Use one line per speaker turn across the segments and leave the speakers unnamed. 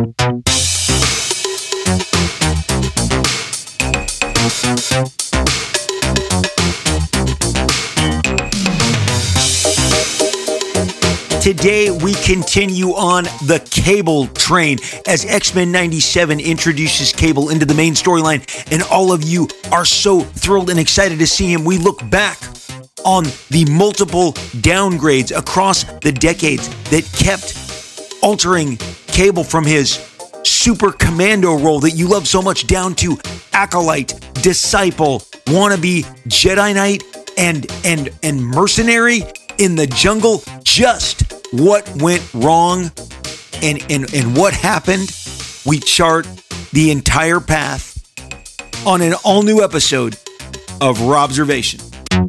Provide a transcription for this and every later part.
Today, we continue on the Cable train as X-Men 97 introduces Cable into the main storyline, and all of you are so thrilled and excited to see him. We look back on the multiple downgrades across the decades that kept altering Cable from his super commando role that you love so much down to acolyte, disciple, wannabe Jedi Knight, and mercenary in the jungle. Just what went wrong and what happened. We chart the entire path on an all-new episode of Robservation.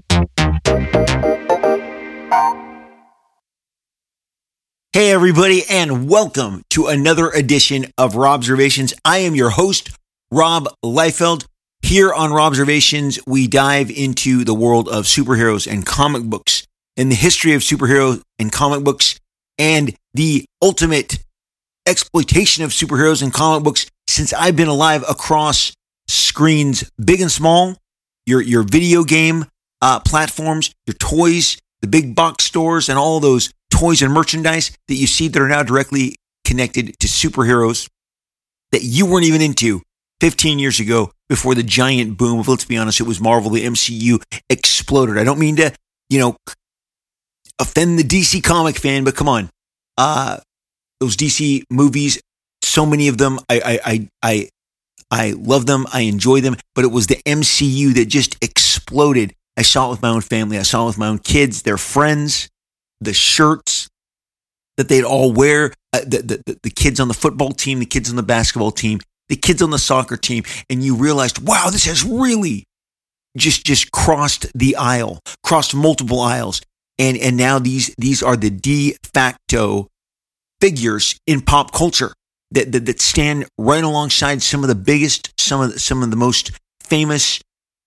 Hey everybody, and welcome to another edition of Robservations. I am your host, Rob Liefeld. Here on Robservations, we dive into the world of superheroes and comic books, and the history of superheroes and comic books, and the ultimate exploitation of superheroes and comic books since I've been alive across screens, big and small, your video game platforms, your toys, the big box stores, and all those toys and merchandise that you see that are now directly connected to superheroes that you weren't even into 15 years ago before the giant boom of, let's be honest, it was Marvel, the MCU exploded. I don't mean to, offend the DC comic fan, but come on. Those DC movies, so many of them, I love them, I enjoy them, but it was the MCU that just exploded. I saw it with my own family, I saw it with my own kids, their friends, the shirts that they'd all wear, the kids on the football team, the kids on the basketball team, the kids on the soccer team, and you realized, wow, this has really just crossed the aisle, crossed multiple aisles. And now these are the de facto figures in pop culture that stand right alongside some of the biggest, some of the most famous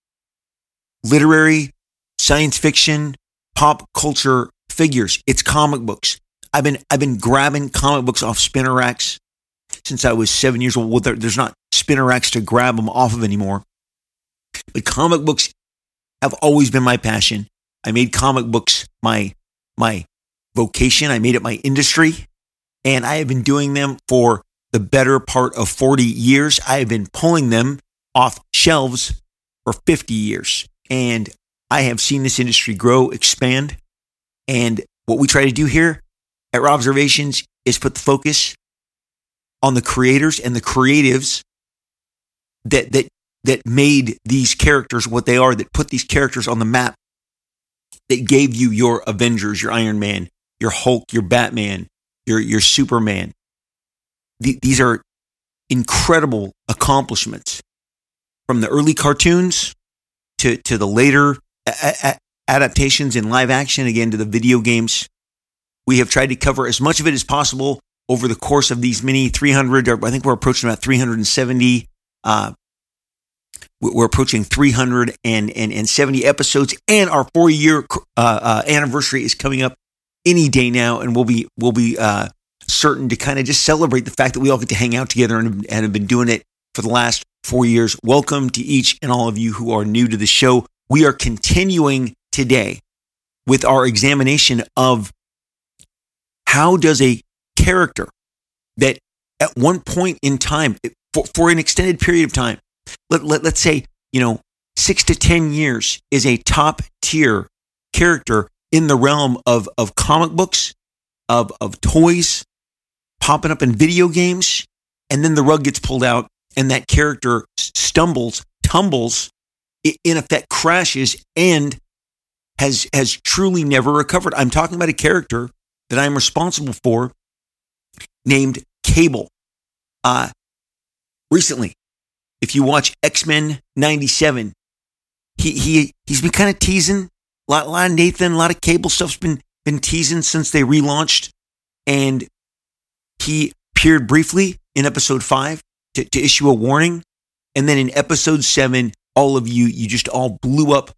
literary, science fiction, pop culture figures. It's comic books. I've been grabbing comic books off spinner racks since I was 7 years old. Well, there's not spinner racks to grab them off of anymore. But comic books have always been my passion. I made comic books my vocation. I made it my industry, and I have been doing them for the better part of 40 years. I have been pulling them off shelves for 50 years, and I have seen this industry grow, expand, and what we try to do here at Robservations is put the focus on the creators and the creatives that made these characters what they are, that put these characters on the map, that gave you your Avengers, your Iron Man, your Hulk, your Batman, your Superman. These are incredible accomplishments, from the early cartoons to the later adaptations in live action, again, to the video games. We have tried to cover as much of it as possible over the course of these many 300, or I think we're approaching about 370 We're approaching 370 episodes, and our 4-year anniversary is coming up any day now, and we'll be certain to kind of just celebrate the fact that we all get to hang out together and have been doing it for the last 4 years. Welcome to each and all of you who are new to the show. We are continuing today with our examination of how does a character that at one point in time, for an extended period of time, let's say, 6 to 10 years, is a top tier character in the realm of comic books, of toys, popping up in video games, and then the rug gets pulled out and that character tumbles, in effect crashes, and has truly never recovered. I'm talking about a character that I'm responsible for named Cable. Recently, if you watch X-Men 97, he's been kind of teasing. A lot of Nathan, a lot of Cable stuff's been teasing since they relaunched. And he appeared briefly in episode 5 to issue a warning. And then in episode 7, all of you just all blew up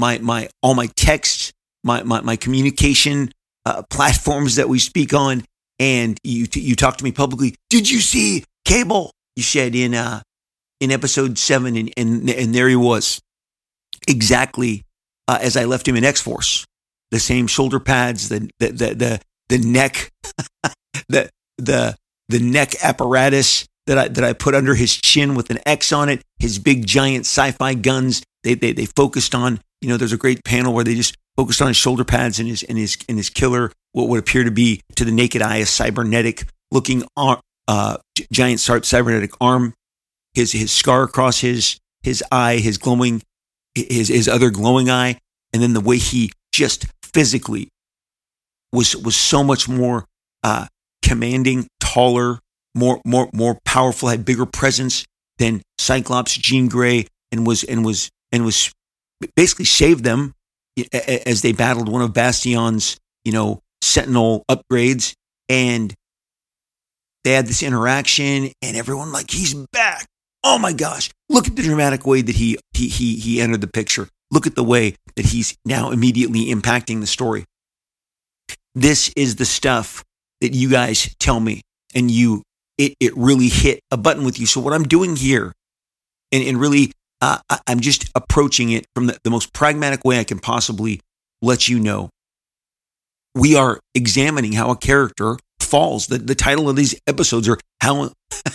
all my texts, my communication platforms that we speak on. and you talked to me publicly. Did you see Cable? You said in episode 7, and there he was, exactly as I left him in X-Force. The same shoulder pads, the neck, the neck apparatus that I put under his chin with an X on it. His big giant sci-fi guns. They focused on. There's a great panel where they just focused on his shoulder pads and his killer. What would appear to be to the naked eye a cybernetic looking giant cybernetic arm. His scar across his eye, his other glowing eye, and then the way he just physically was so much more commanding, taller, more powerful, had bigger presence than Cyclops, Jean Grey, and was basically saved them as they battled one of Bastion's Sentinel upgrades, and they had this interaction, and everyone like, he's back. Oh my gosh! Look at the dramatic way that he entered the picture. Look at the way that he's now immediately impacting the story. This is the stuff that you guys tell me, and it really hit a button with you. So what I'm doing here, and really, I'm just approaching it from the most pragmatic way I can possibly let you know. We are examining how a character falls. The title of these episodes are how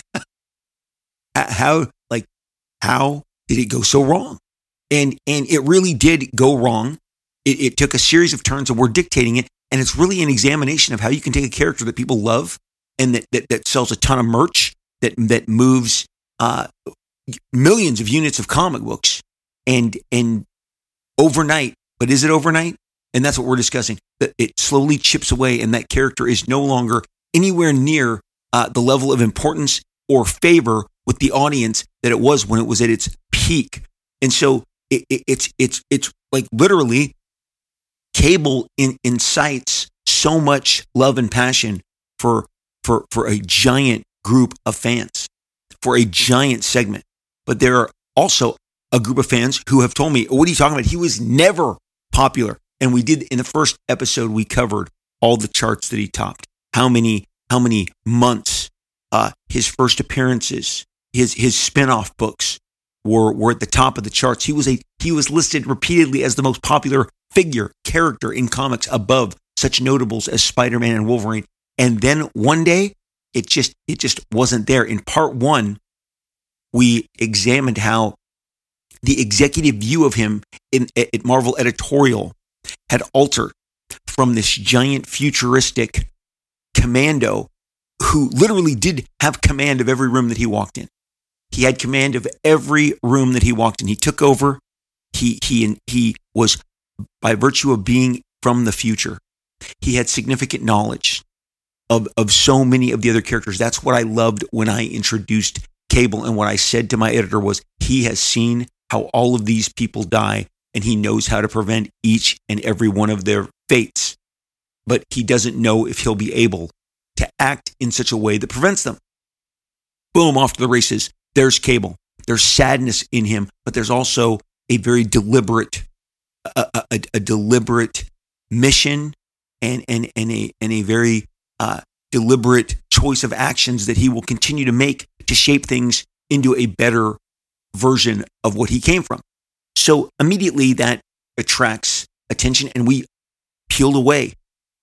did it go so wrong? And it really did go wrong. It took a series of turns, and we're dictating it. And it's really an examination of how you can take a character that people love and that sells a ton of merch, that moves millions of units of comic books, and overnight. But is it overnight? And that's what we're discussing. That it slowly chips away, and that character is no longer anywhere near the level of importance or favor with the audience that it was when it was at its peak. And so it's like literally Cable incites so much love and passion for a giant group of fans, for a giant segment. But there are also a group of fans who have told me, what are you talking about? He was never popular. And we did, in the first episode, we covered all the charts that he topped. How many months his first appearances, his spin-off books were at the top of the charts. He was listed repeatedly as the most popular character in comics, above such notables as Spider-Man and Wolverine. And then one day, it just wasn't there. In part 1, we examined how the executive view of him at Marvel Editorial had altered from this giant futuristic commando who literally did have command of every room that he walked in. He had command of every room that he walked in. He took over. He was, by virtue of being from the future, he had significant knowledge of so many of the other characters. That's what I loved when I introduced Cable. And what I said to my editor was, he has seen how all of these people die, and he knows how to prevent each and every one of their fates. But he doesn't know if he'll be able to act in such a way that prevents them. Boom, off to the races. There's Cable. There's sadness in him, but there's also a very deliberate, a deliberate mission and a very deliberate choice of actions that he will continue to make to shape things into a better version of what he came from. So immediately that attracts attention, and we peeled away.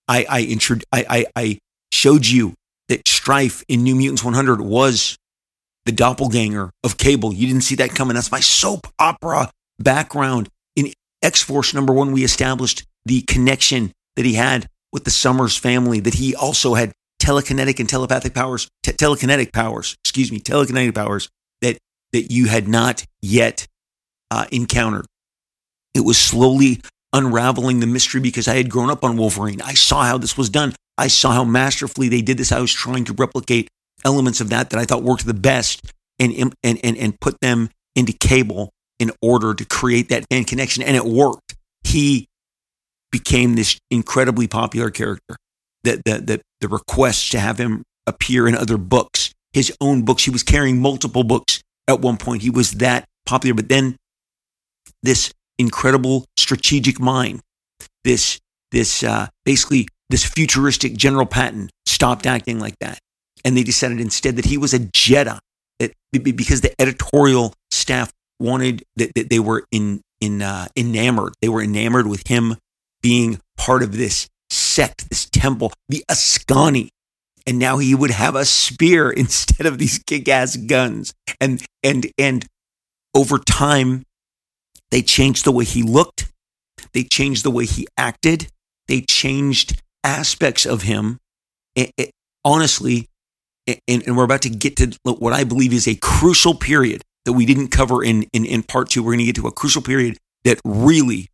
I showed you that Strife in New Mutants 100 was the doppelganger of Cable. You didn't see that coming. That's my soap opera background. In X-Force nud, we established the connection that he had with the Summers family, that he also had telekinetic and telepathic powers, telekinetic powers that you had not yet encountered. It was slowly unraveling the mystery because I had grown up on Wolverine. I saw how this was done. I saw how masterfully they did this. I was trying to replicate elements of that I thought worked the best and put them into Cable in order to create that fan connection. And it worked. He became this incredibly popular character. The requests to have him appear in other books, his own books. He was carrying multiple books at one point. He was that popular. But then this incredible strategic mind, basically this futuristic General Patton stopped acting like that. And they decided instead that he was a Jedi, because the editorial staff wanted that they were enamored. They were enamored with him being part of this sect, this temple, the Ascani. And now he would have a spear instead of these kick-ass guns. And over time, they changed the way he looked. They changed the way he acted. They changed aspects of him. Honestly, and we're about to get to what I believe is a crucial period that we didn't cover in part two. We're going to get to a crucial period that really,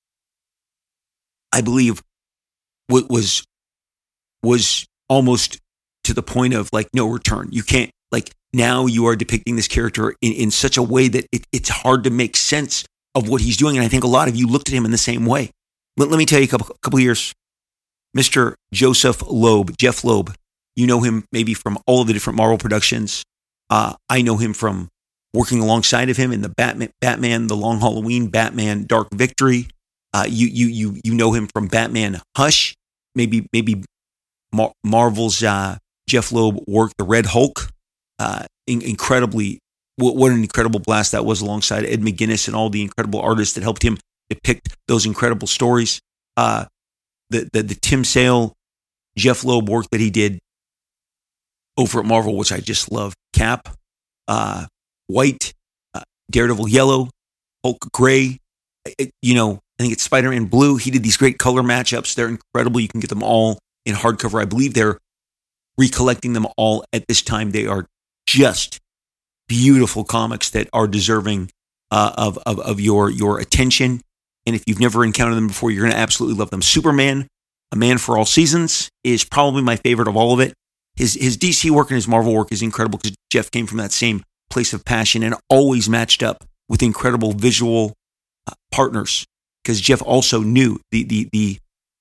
I believe, was almost to the point of like no return. You can't, like, now you are depicting this character in such a way that it's hard to make sense of what he's doing. And I think a lot of you looked at him in the same way. Let me tell you a couple years. Mr. Joseph Loeb, Jeff Loeb, you know him maybe from all of the different Marvel productions. I know him from working alongside of him in the Batman, The Long Halloween, Batman, Dark Victory. You know him from Batman Hush, maybe Marvel's Jeff Loeb worked the Red Hulk. Incredibly, what an incredible blast that was alongside Ed McGuinness and all the incredible artists that helped him depict those incredible stories. The Tim Sale, Jeff Loeb work that he did over at Marvel, which I just love. Cap, White, Daredevil Yellow, Hulk Gray. I think it's Spider-Man Blue. He did these great color matchups. They're incredible. You can get them all in hardcover. I believe they're recollecting them all at this time. They are just beautiful comics that are deserving of your attention. And if you've never encountered them before, you're going to absolutely love them. Superman, A Man for All Seasons, is probably my favorite of all of it. His DC work and his Marvel work is incredible because Jeff came from that same place of passion and always matched up with incredible visual partners, because Jeff also knew the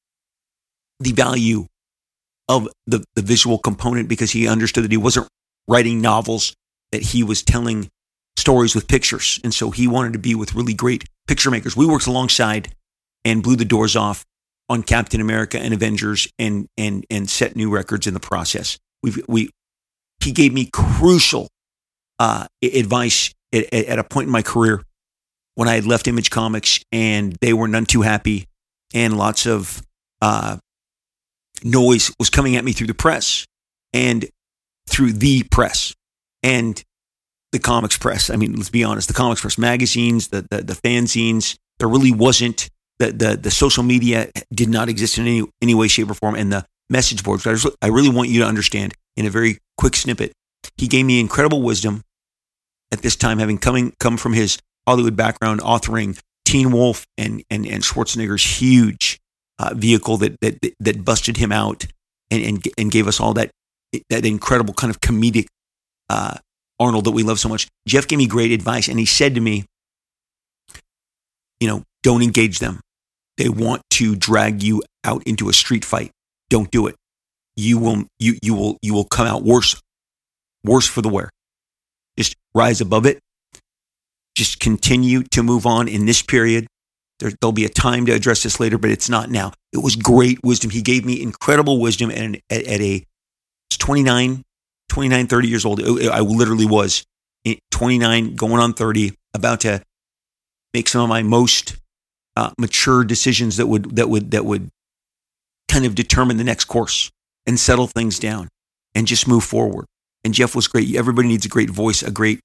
value of the visual component, because he understood that he wasn't writing novels, that he was telling stories with pictures. And so he wanted to be with really great picture makers. We worked alongside and blew the doors off on Captain America and Avengers and set new records in the process. He gave me crucial advice at a point in my career when I had left Image Comics and they were none too happy, and lots of noise was coming at me through the press and the comics press. I mean, let's be honest, the comics press, magazines, the fanzines. There really wasn't the social media did not exist in any way, shape, or form, and the message boards. I really want you to understand in a very quick snippet. He gave me incredible wisdom at this time, having come from his Hollywood background, authoring Teen Wolf and Schwarzenegger's huge vehicle that busted him out and gave us all that incredible kind of comedic Arnold that we love so much. Jeff gave me great advice, and he said to me, don't engage them. They want to drag you out into a street fight. Don't do it. You will come out worse for the wear. Just rise above it. Just continue to move on in this period. There'll be a time to address this later, but it's not now. It was great wisdom. He gave me incredible wisdom at 29, 30 years old. I literally was 29, going on 30, about to make some of my most mature decisions that would kind of determine the next course and settle things down and just move forward. And Jeff was great. Everybody needs a great voice, a great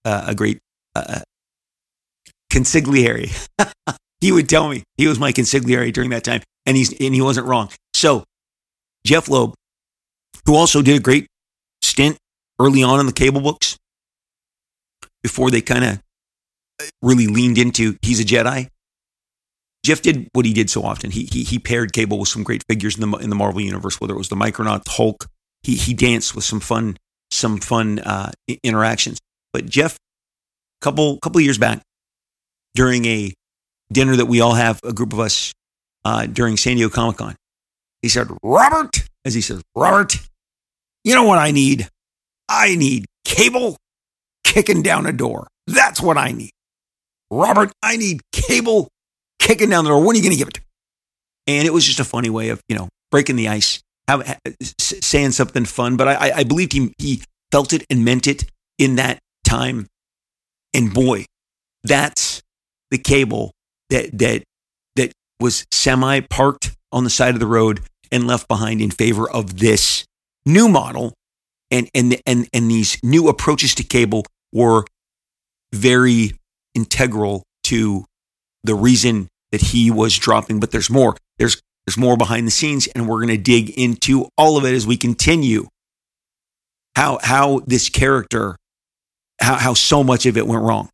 consigliere. He would tell me he was my consigliere during that time, and he wasn't wrong. So Jeff Loeb, who also did a great stint early on in the Cable books before they kind of really leaned into he's a Jedi. Jeff did what he did so often. He paired Cable with some great figures in the Marvel universe, whether it was the Micronauts, Hulk. He danced with some fun interactions. But Jeff, couple years back, during a dinner that we all have, a group of us during San Diego Comic-Con, he said, "Robert," as he says, "Robert, you know what I need? I need Cable kicking down a door. That's what I need. Robert, I need Cable kicking down the door. When are you going to give it to me?" And it was just a funny way of, breaking the ice. saying something fun, but I believed he felt it and meant it in that time. And boy, that's the cable that was semi-parked on the side of the road and left behind in favor of this new model. And these new approaches to cable were very integral to the reason that he was dropping. But there's more. There's more behind the scenes, and we're going to dig into all of it as we continue. How this character, how so much of it went wrong.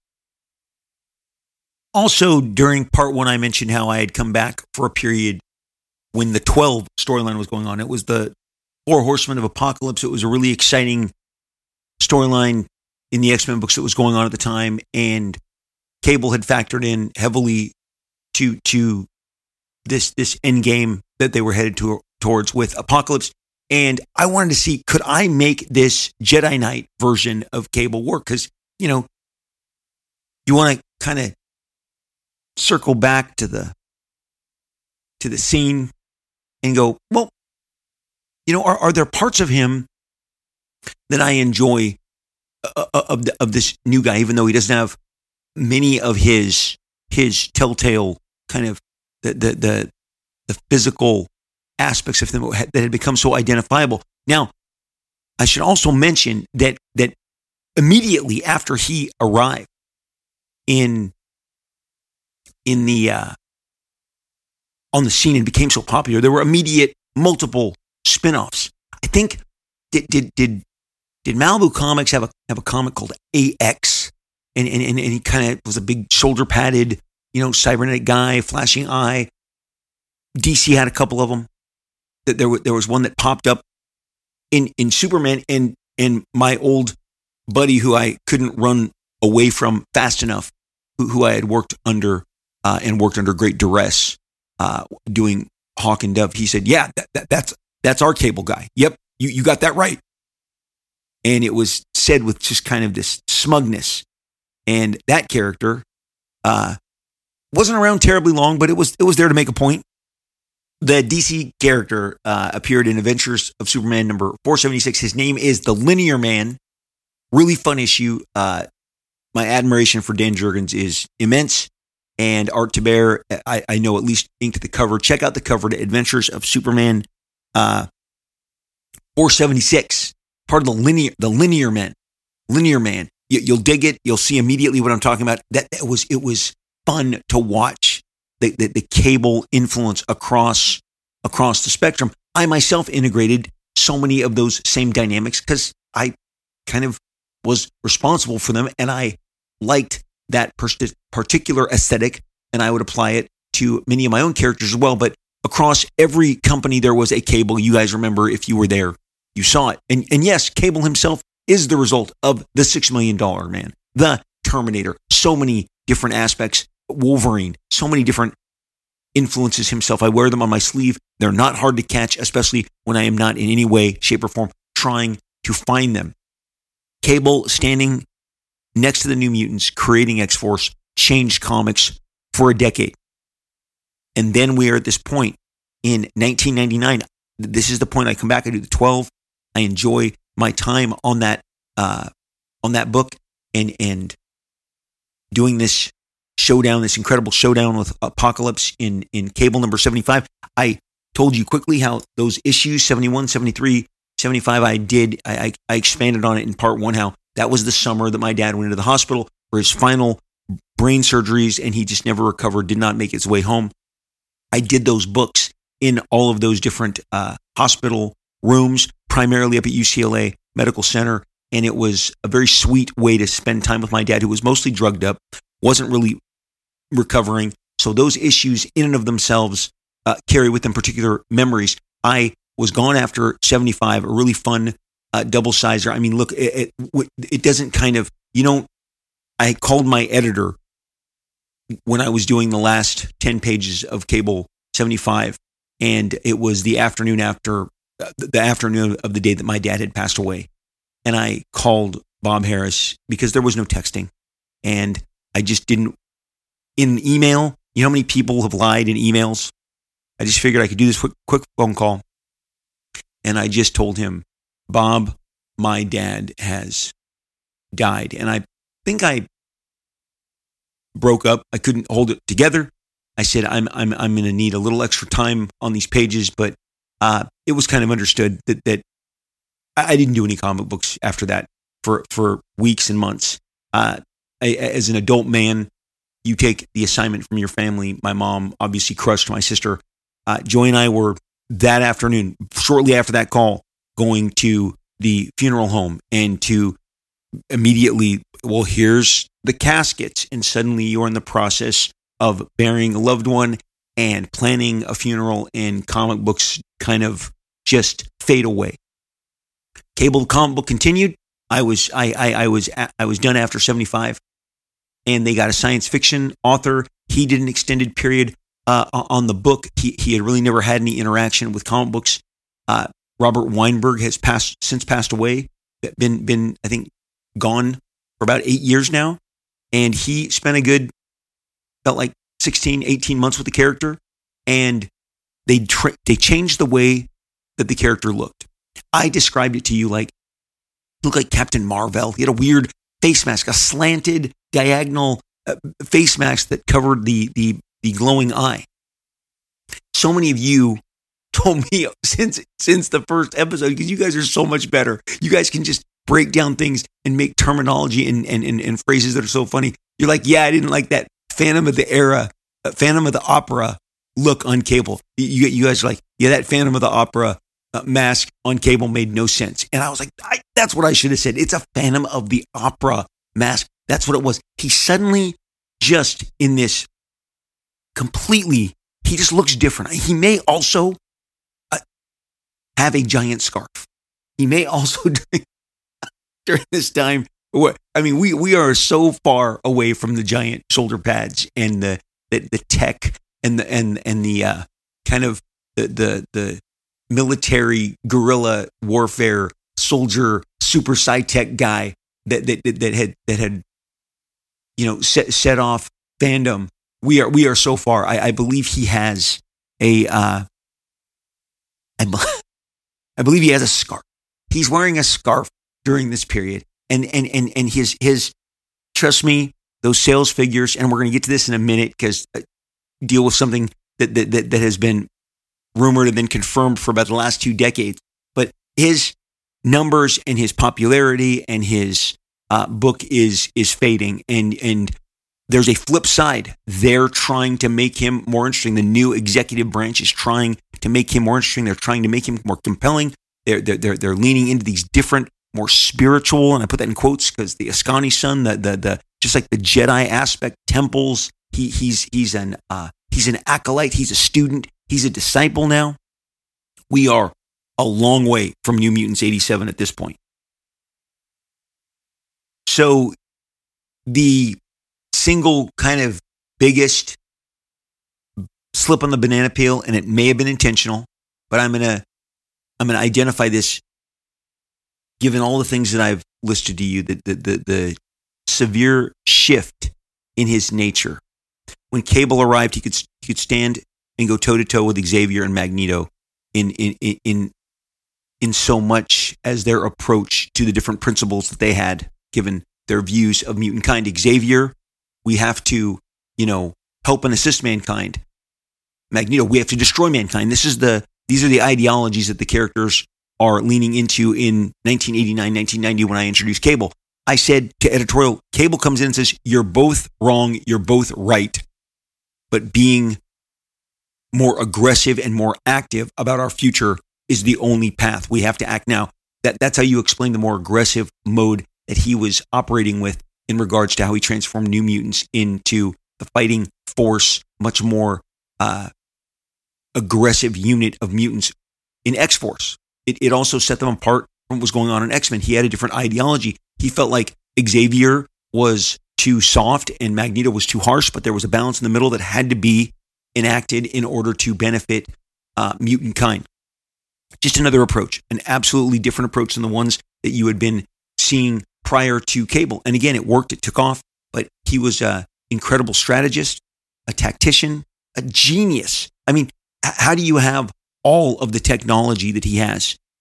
Also, during part one, I mentioned how I had come back for a period when the 12 storyline was going on. It was the Four Horsemen of Apocalypse. It was a really exciting storyline in the X-Men books that was going on at the time, and Cable had factored in heavily to this end game that they were headed towards with Apocalypse. And I wanted to see, could I make this Jedi Knight version of Cable work? Because, you want to kind of circle back to the scene and go, well, are there parts of him that I enjoy of this new guy, even though he doesn't have many of his telltale kind of the physical aspects of them that had become so identifiable. Now, I should also mention that immediately after he arrived in the on the scene and became so popular, there were immediate multiple spin-offs. I think did Malibu Comics have a comic called AX, and he kind of was a big shoulder padded, cybernetic guy, flashing eye. DC had a couple of them. There was one that popped up in Superman, and my old buddy who I couldn't run away from fast enough, who I had worked under and worked under great duress, doing Hawk and Dove. He said, "Yeah, that's our Cable guy. Yep, you got that right." And it was said with just kind of this smugness. And that character wasn't around terribly long, but it was there to make a point. The DC character appeared in Adventures of Superman number 476. His name is the Linear Man. Really fun issue. My admiration for Dan Jurgens is immense. And Art Taber, I know at least inked the cover. Check out the cover to Adventures of Superman 476. Part of the Linear Man. Linear Man. You'll dig it. You'll see immediately what I'm talking about. It was fun to watch the Cable influence across the spectrum. I myself integrated so many of those same dynamics because I kind of was responsible for them, and I liked that particular aesthetic, and I would apply it to many of my own characters as well. But across every company, there was a Cable. You guys remember, if you were there, you saw it. And yes, Cable himself is the result of the $6 Million Man, the Terminator, so many different aspects, Wolverine, so many different influences himself. I wear them on my sleeve. They're not hard to catch, especially when I am not in any way, shape, or form trying to find them. Cable standing next to the New Mutants, creating X-Force, changed comics for a decade. And then we are at this point in 1999. This is the point I come back. I do the 12. I enjoy my time on that book and doing this showdown, this incredible showdown with Apocalypse in Cable number 75. I told you quickly how those issues 71, 73, 75 I expanded on it in part one, how that was the summer that my dad went into the hospital for his final brain surgeries, and he just never recovered, did not make his way home. I did those books in all of those different hospital rooms, primarily up at UCLA Medical Center, and it was a very sweet way to spend time with my dad, who was mostly drugged up, wasn't really recovering. So those issues in and of themselves carry with them particular memories. I was gone after 75, a really fun double sizer. I mean, look, it doesn't kind of, I called my editor when I was doing the last 10 pages of Cable 75, and it was the afternoon after the afternoon of the day that my dad had passed away. And I called Bob Harras because there was no texting, and I just didn't, in email, you know how many people have lied in emails? I just figured I could do this quick phone call. and I just told him, Bob, my dad has died. And I think I broke up. I couldn't hold it together. I said, I'm going to need a little extra time on these pages, but it was kind of understood that I didn't do any comic books after that for weeks and months. As an adult man, you take the assignment from your family. My mom obviously crushed my sister. Joy and I were that afternoon, shortly after that call, going to the funeral home and to immediately, well, here's the caskets. And suddenly you're in the process of burying a loved one and planning a funeral, and comic books kind of just fade away. Cable comic book continued. I was done after 75, and they got a science fiction author. He did an extended period on the book. He had really never had any interaction with comic books. Robert Weinberg has since passed away. Been I think gone for about 8 years now, and he spent felt like 16, 18 months with the character, and they changed the way that the character looked. I described it to you like, he looked like Captain Marvel. He had a weird face mask, a slanted diagonal face mask that covered the glowing eye. So many of you told me since the first episode, because you guys are so much better. You guys can just break down things and make terminology and phrases that are so funny. You're like, yeah, I didn't like that Phantom of the Opera look on Cable. You guys are like, yeah, that Phantom of the Opera mask on Cable made no sense. And I was like, that's what I should have said. It's a Phantom of the Opera mask. That's what it was. He suddenly just in this completely, he just looks different. He may also have a giant scarf. He may also, during this time, I mean, we are so far away from the giant shoulder pads and the tech and the kind of the military guerrilla warfare soldier super sci-tech guy that had set off fandom. We are so far. I believe he has I believe he has a scarf. He's wearing a scarf during this period. And his trust me, those sales figures, and we're going to get to this in a minute because deal with something that has been rumored and then confirmed for about the last 2 decades. But his numbers and his popularity and his book is fading. And there's a flip side. They're trying to make him more interesting. The new executive branch is trying to make him more interesting. They're trying to make him more compelling. They're leaning into these different, more spiritual, and I put that in quotes because the Askani Sun, the just like the Jedi aspect, temples. He's an acolyte. He's a student. He's a disciple now. We are a long way from New Mutants 87 at this point. So the single kind of biggest slip on the banana peel, and it may have been intentional, but I'm gonna identify this. Given all the things that I've listed to you, the severe shift in his nature. When Cable arrived, he could stand and go toe to toe with Xavier and Magneto in so much as their approach to the different principles that they had, given their views of mutant kind. Xavier, we have to, help and assist mankind. Magneto, we have to destroy mankind. These are the ideologies that the characters are leaning into in 1989, 1990 when I introduced Cable. I said to editorial, Cable comes in and says, you're both wrong, you're both right, but being more aggressive and more active about our future is the only path. We have to act now. That's how you explain the more aggressive mode that he was operating with in regards to how he transformed New Mutants into the fighting force, much more aggressive unit of mutants in X-Force. It also set them apart from what was going on in X-Men. He had a different ideology. He felt like Xavier was too soft and Magneto was too harsh, but there was a balance in the middle that had to be enacted in order to benefit mutant kind. Just another approach, an absolutely different approach than the ones that you had been seeing prior to Cable. And again, it worked, it took off, but he was an incredible strategist, a tactician, a genius. I mean, how do you have all of the technology that he has,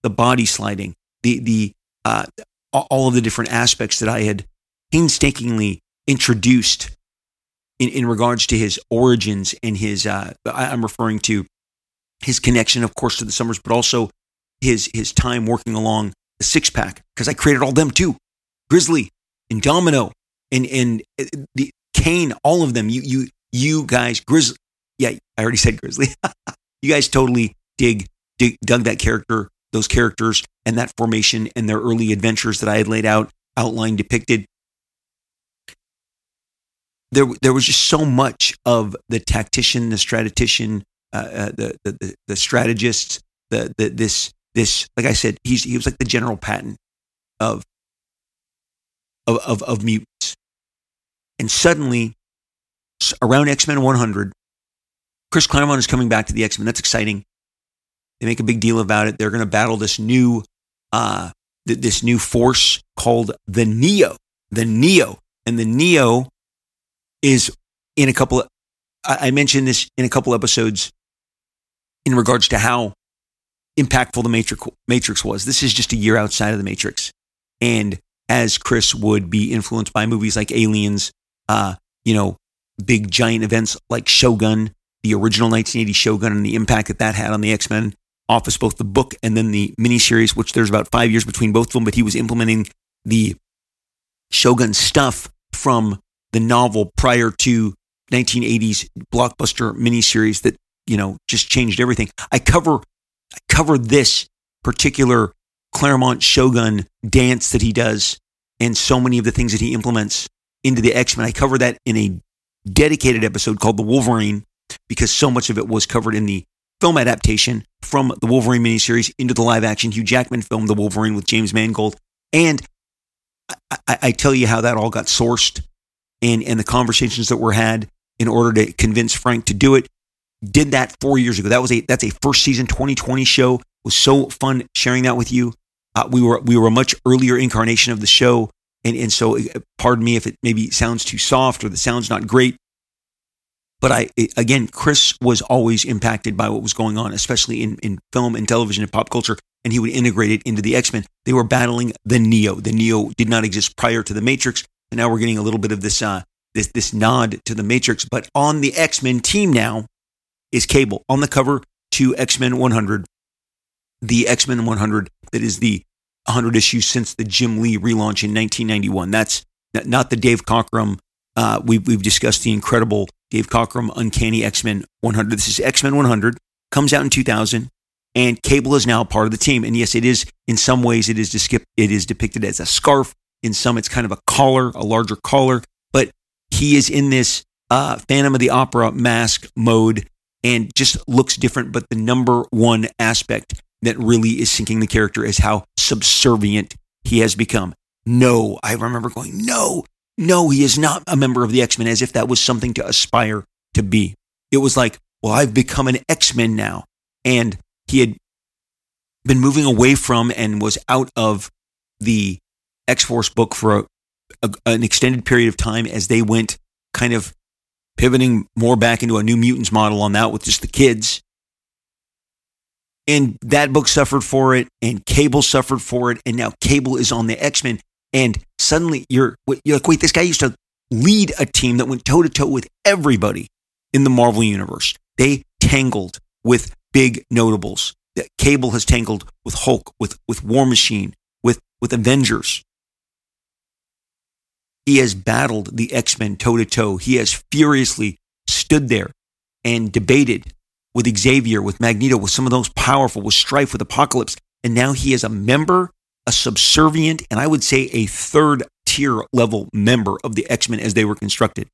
the body sliding, all of the different aspects that I had painstakingly introduced in regards to his origins and his, I'm referring to his connection, of course, to the Summers, but also his time working along the Six Pack, because I created all them too. Grizzly and Domino and the Kane, all of them. You guys, Grizzly. Yeah, I already said Grizzly. You guys totally dug that character, those characters, and that formation and their early adventures that I had laid out, outlined, depicted. There was just so much of the tactician, the strategician, the strategist, this like I said, he was like the General Patton of mutants. And suddenly, around X-Men 100, Chris Claremont is coming back to the X-Men. That's exciting. They make a big deal about it. They're going to battle this new force called the Neo. And the Neo is in a couple of, I mentioned this in a couple episodes in regards to how impactful the Matrix was. This is just a year outside of the Matrix. And as Chris would be influenced by movies like Aliens, big giant events like Shogun, the original 1980 Shogun, and the impact that had on the X-Men office, both the book and then the miniseries, which there's about 5 years between both of them, but he was implementing the Shogun stuff from the novel prior to 1980s blockbuster miniseries that, just changed everything. I cover this particular Claremont Shogun dance that he does and so many of the things that he implements into the X-Men. I cover that in a dedicated episode called The Wolverine, because so much of it was covered in the film adaptation from the Wolverine miniseries into the live-action Hugh Jackman film, The Wolverine with James Mangold. And I tell you how that all got sourced and the conversations that were had in order to convince Frank to do it. Did that 4 years ago. That's a first season 2020 show. It was so fun sharing that with you. We were a much earlier incarnation of the show. And so, pardon me if it maybe sounds too soft or the sound's not great. But Chris was always impacted by what was going on, especially in film and television and pop culture, and he would integrate it into the X-Men. They were battling the Neo. The Neo did not exist prior to the Matrix, and now we're getting a little bit of this nod to the Matrix. But on the X-Men team now is Cable. On the cover to X-Men 100, the X-Men 100 that is the 100 issues since the Jim Lee relaunch in 1991. That's not the Dave Cockrum. We've discussed the incredible Dave Cockrum Uncanny X-Men 100. This is X-Men 100, comes out in 2000, and Cable is now part of the team. And yes, it is, in some ways, it is depicted as a scarf. In some, it's kind of a collar, a larger collar. But he is in this Phantom of the Opera mask mode and just looks different. But the number one aspect that really is sinking the character is how subservient he has become. No, I remember going, no, he is not a member of the X-Men, as if that was something to aspire to be. It was like, well, I've become an X-Men now. And he had been moving away from and was out of the X-Force book for an extended period of time as they went kind of pivoting more back into a New Mutants model on that with just the kids. And that book suffered for it, and Cable suffered for it, and now Cable is on the X-Men. And suddenly you're like, wait, this guy used to lead a team that went toe-to-toe with everybody in the Marvel Universe. They tangled with big notables. Cable has tangled with Hulk, with War Machine, with Avengers. He has battled the X-Men toe-to-toe. He has furiously stood there and debated with Xavier, with Magneto, with some of those powerful, with Strife, with Apocalypse. And now he is a member, a subservient, and I would say a third-tier level member of the X-Men as they were constructed.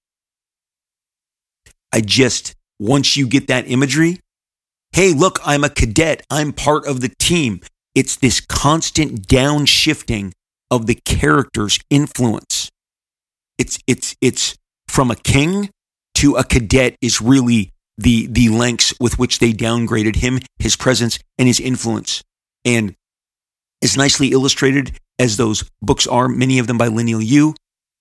Once you get that imagery, hey, look, I'm a cadet. I'm part of the team. It's this constant downshifting of the character's influence. It's from a king to a cadet is really the lengths with which they downgraded him, his presence, and his influence. And as nicely illustrated as those books are, many of them by Lineal Yu,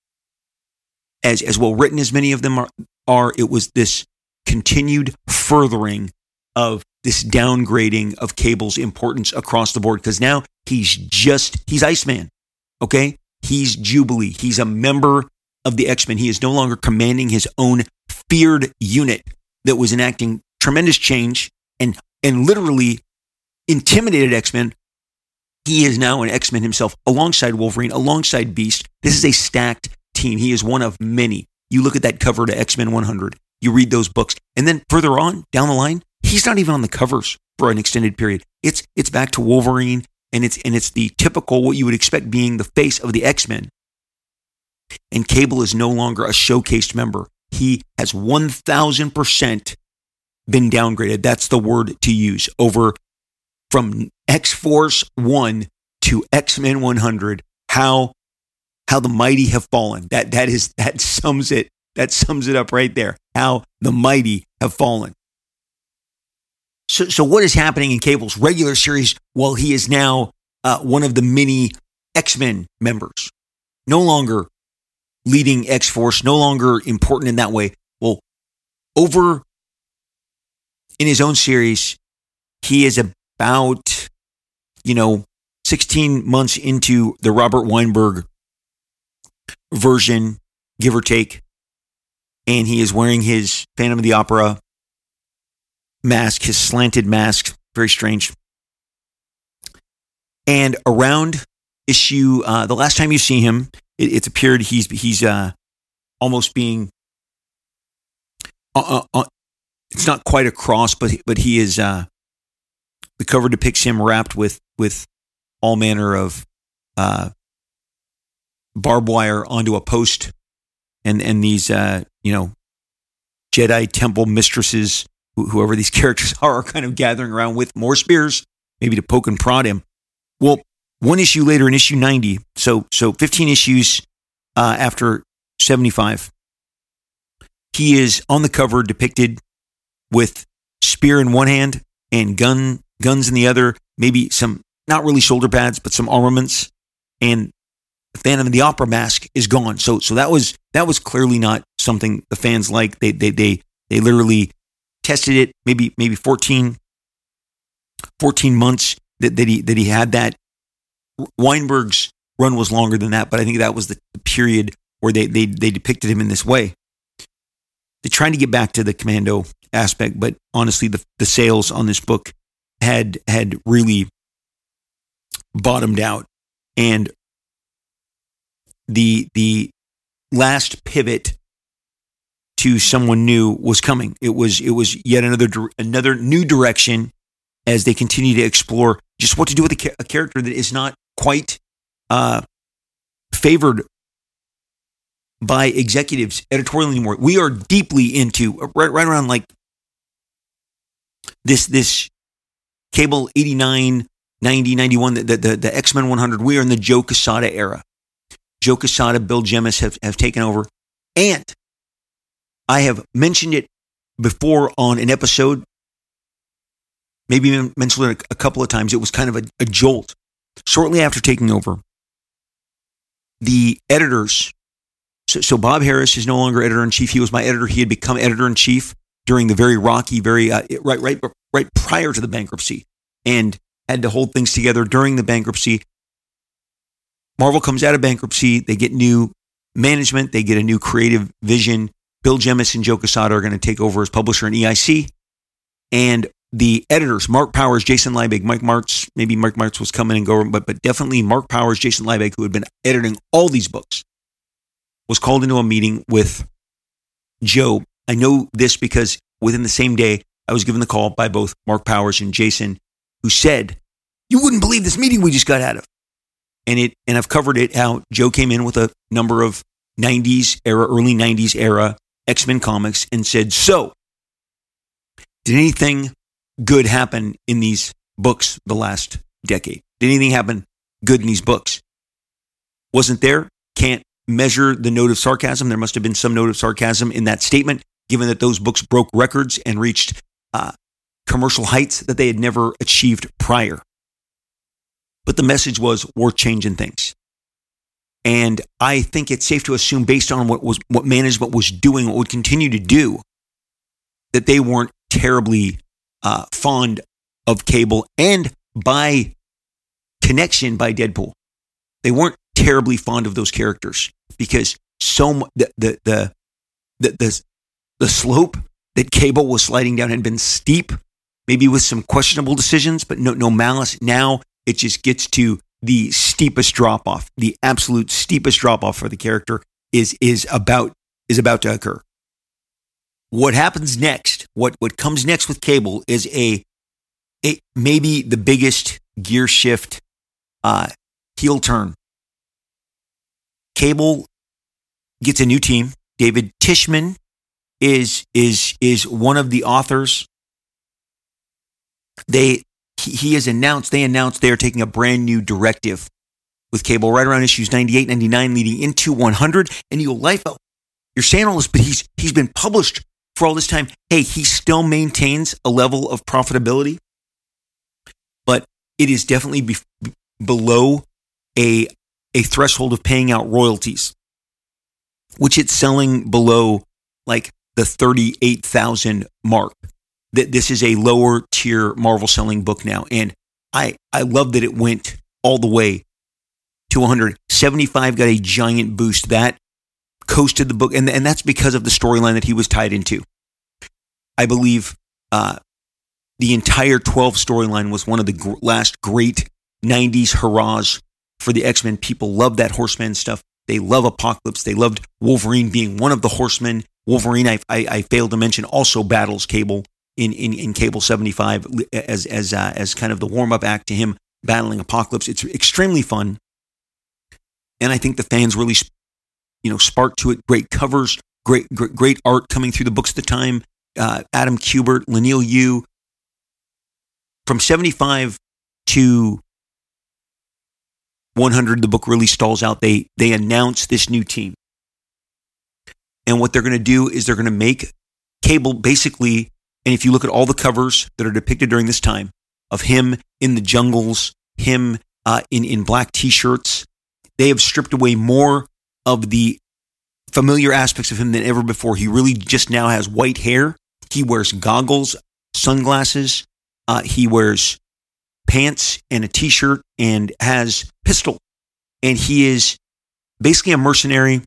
as well written as many of them are, it was this continued furthering of this downgrading of Cable's importance across the board, because now he's Iceman, okay? He's Jubilee. He's a member of the X-Men. He is no longer commanding his own feared unit that was enacting tremendous change and literally intimidated X-Men. He is now an X-Men himself, alongside Wolverine, alongside Beast. This is a stacked team. He is one of many. You look at that cover to X-Men 100. You read those books. And then further on, down the line, he's not even on the covers for an extended period. It's back to Wolverine, and it's the typical, what you would expect being the face of the X-Men. And Cable is no longer a showcased member. He has 1,000% been downgraded. That's the word to use. Over from X-Force 1 to X-Men 100, how the mighty have fallen. That sums it up right there. How the mighty have fallen. So what is happening in Cable's regular series? Well, he is now one of the many X-Men members. No longer leading X-Force, no longer important in that way. Well, over in his own series, he is about, 16 months into the Robert Weinberg version, give or take. And he is wearing his Phantom of the Opera mask, his slanted mask, very strange. And around issue, the last time you see him, it's appeared he's almost being, it's not quite a cross, but he is, the cover depicts him wrapped with all manner of barbed wire onto a post, and these Jedi temple mistresses, whoever these characters are kind of gathering around with more spears, maybe to poke and prod him. Well, one issue later, in issue 90, so 15 issues after 75, he is on the cover depicted with spear in one hand and guns in the other, maybe some, not really shoulder pads, but some armaments, and the Phantom of the Opera mask is gone. So that was clearly not something the fans like. They literally tested it, maybe 14 months that he had that. Weinberg's run was longer than that, but I think that was the period where they depicted him in this way. They're trying to get back to the commando aspect, but honestly, the sales on this book had really bottomed out, and the last pivot to someone new was coming. It was yet another new direction as they continue to explore just what to do with a character that is not quite favored by executives editorially anymore. We are deeply into right around like this Cable 89, 90, 91, the X-Men 100. We are in the Joe Quesada era. Joe Quesada, Bill Jemas have taken over. And I have mentioned it before on an episode, maybe mentioned it a couple of times. It was kind of a jolt. Shortly after taking over, the editors, so Bob Harris is no longer editor-in-chief. He was my editor. He had become editor-in-chief during the very rocky, right prior to the bankruptcy, and had to hold things together during the bankruptcy. Marvel comes out of bankruptcy. They get new management. They get a new creative vision. Bill Jemas and Joe Quesada are going to take over as publisher in EIC. And the editors, Mark Powers, Jason Liebig, Mike Martz, maybe Mike Martz was coming and going, but definitely Mark Powers, Jason Liebig, who had been editing all these books, was called into a meeting with Joe. I know this because within the same day, I was given the call by both Mark Powers and Jason, who said, "You wouldn't believe this meeting we just got out of." And I've covered it, how Joe came in with a number of 90s era, early 90s era X-Men comics and said, "So, did anything good happen in these books the last decade? Did anything happen good in these books?" Wasn't there? Can't measure the note of sarcasm. There must have been some note of sarcasm in that statement, given that those books broke records and reached commercial heights that they had never achieved prior. But the message was, we're changing things. And I think it's safe to assume, based on what management was doing, what would continue to do, that they weren't terribly fond of Cable, and by connection by Deadpool. They weren't terribly fond of those characters because the slope that Cable was sliding down had been steep, maybe with some questionable decisions, but no malice. Now it just gets to the steepest drop off. The absolute steepest drop off for the character is about to occur. What happens next? What comes next with Cable is a maybe the biggest gear shift, heel turn. Cable gets a new team. David Tishman is one of the authors. They announced they are taking a brand new directive with Cable right around issues 98, 99, leading into 100. And you'll life out. You're saying all this, but he's been published for all this time. Hey, he still maintains a level of profitability, but it is definitely below a threshold of paying out royalties, which it's selling below like the 38,000 mark. That this is a lower tier Marvel selling book now. And I love that it went all the way to 100. 75 got a giant boost. That coasted the book. And that's because of the storyline that he was tied into. I believe the entire 12 storyline was one of the last great 90s hurrahs for the X-Men. People love that Horseman stuff. They love Apocalypse. They loved Wolverine being one of the Horsemen. Wolverine, I failed to mention, also battles Cable in Cable 75 as kind of the warm-up act to him battling Apocalypse. It's extremely fun. And I think the fans really, sparked to it. Great covers, great art coming through the books at the time. Adam Kubert, Leinil Yu. From 75 to 100, the book really stalls out. They announce this new team. And what they're going to do is they're going to make Cable basically, and if you look at all the covers that are depicted during this time of him in the jungles, him in black t-shirts, they have stripped away more of the familiar aspects of him than ever before. He really just now has white hair. He wears goggles, sunglasses. He wears pants and a t-shirt and has pistol. And he is basically a mercenary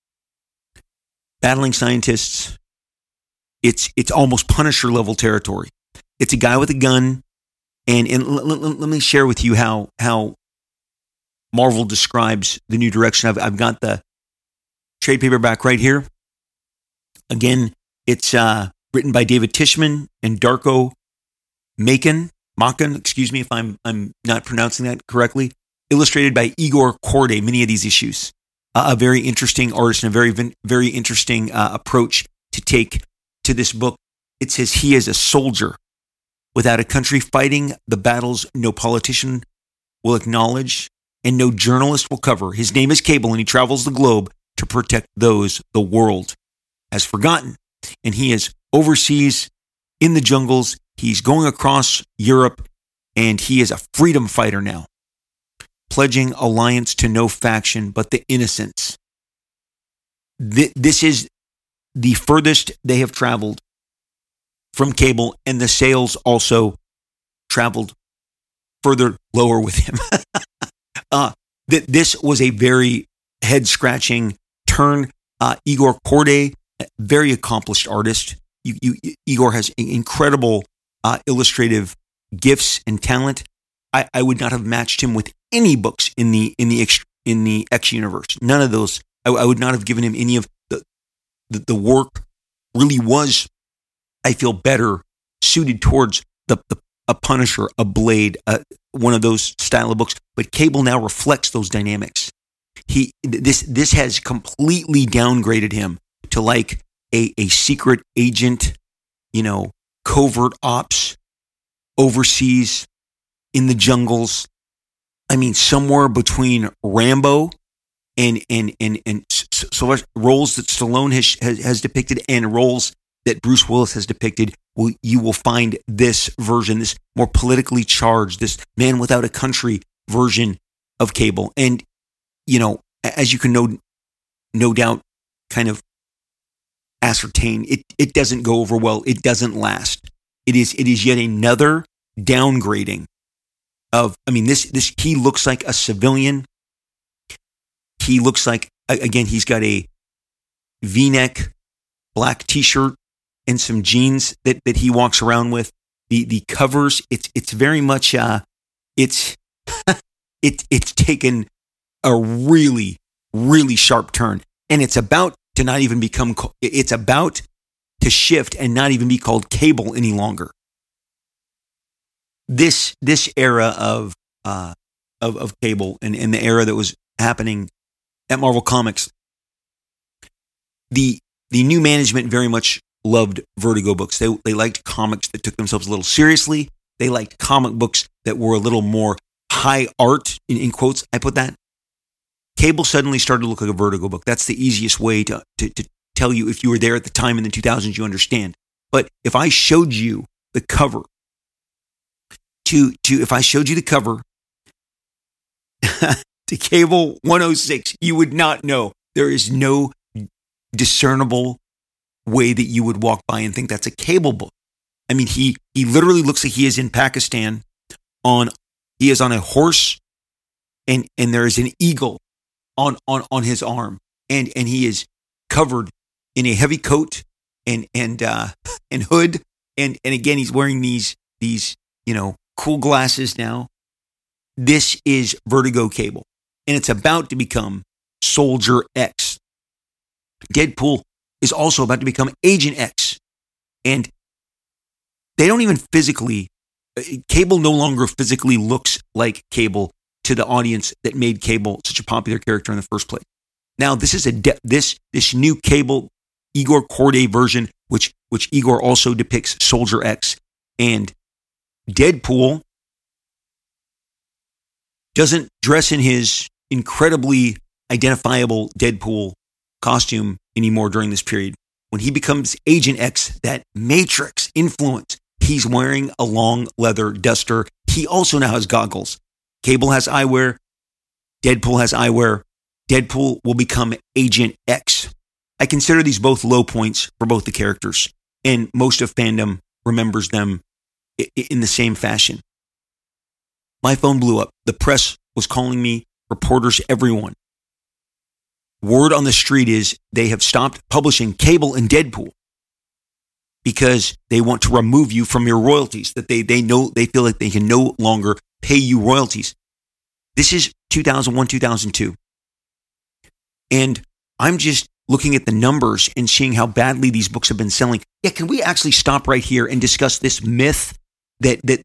battling scientists. It's almost Punisher level territory. It's a guy with a gun. And let me share with you how Marvel describes the new direction. I've got the trade paperback right here. Again, it's written by David Tishman and Darko Makan, excuse me if I'm not pronouncing that correctly. Illustrated by Igor Korde, many of these issues. A very interesting artist and a very, very interesting approach to take to this book. It says he is a soldier without a country, fighting the battles no politician will acknowledge and no journalist will cover. His name is Cable, and he travels the globe to protect those the world has forgotten. And he is overseas in the jungles. He's going across Europe, and he is a freedom fighter now, pledging alliance to no faction but the innocents. This is the furthest they have traveled from Cable, and the sales also traveled further lower with him. This was a very head-scratching turn. Igor Korde, very accomplished artist. Igor has incredible illustrative gifts and talent. I would not have matched him with any books in the X universe. None of those. I would not have given him any of the work. Really was, I feel, better suited towards a Punisher, a Blade, one of those style of books. But Cable now reflects those dynamics. This has completely downgraded him to like a secret agent, covert ops overseas in the jungles. I mean, somewhere between Rambo and roles that Stallone has depicted and roles that Bruce Willis has depicted. You will find this version, this more politically charged, this man without a country version of Cable. And, as you can no doubt kind of ascertain, it doesn't go over well. It doesn't last. It is yet another downgrading of, this he looks like a civilian. He looks like, again, he's got a V-neck black t-shirt and some jeans that he walks around with. The covers, it's very much it's taken a really, really sharp turn, and it's about to not even become, it's about to shift and not even be called Cable any longer. This era of Cable and the era that was happening at Marvel Comics, the new management very much loved Vertigo books. They liked comics that took themselves a little seriously. They liked comic books that were a little more high art, in quotes, I put that. Cable suddenly started to look like a Vertigo book. That's the easiest way to tell you. If you were there at the time in the 2000s, you understand. But if I showed you the cover, if I showed you the cover to Cable 106, you would not know. There is no discernible way that you would walk by and think that's a Cable book. I mean, he literally looks like he is in Pakistan he is on a horse and there is an eagle on his arm, and he is covered in a heavy coat and hood, and again he's wearing these cool glasses now. This is Vertigo Cable, and it's about to become Soldier X. Deadpool is also about to become Agent X, and they don't even physically, Cable no longer physically looks like Cable to the audience that made Cable such a popular character in the first place. Now this is this new Cable Igor Corday version, which Igor also depicts Soldier X, and Deadpool doesn't dress in his incredibly identifiable Deadpool costume anymore during this period. When he becomes Agent X, that Matrix influence, he's wearing a long leather duster. He also now has goggles. Cable has eyewear. Deadpool has eyewear. Deadpool will become Agent X. I consider these both low points for both the characters, and most of fandom remembers them in the same fashion. My phone blew up. The press was calling me, reporters, everyone. Word on the street is they have stopped publishing Cable and Deadpool because they want to remove you from your royalties, that they feel like they can no longer pay you royalties. This is 2001, 2002. And I'm just looking at the numbers and seeing how badly these books have been selling. Yeah, can we actually stop right here and discuss this myth that that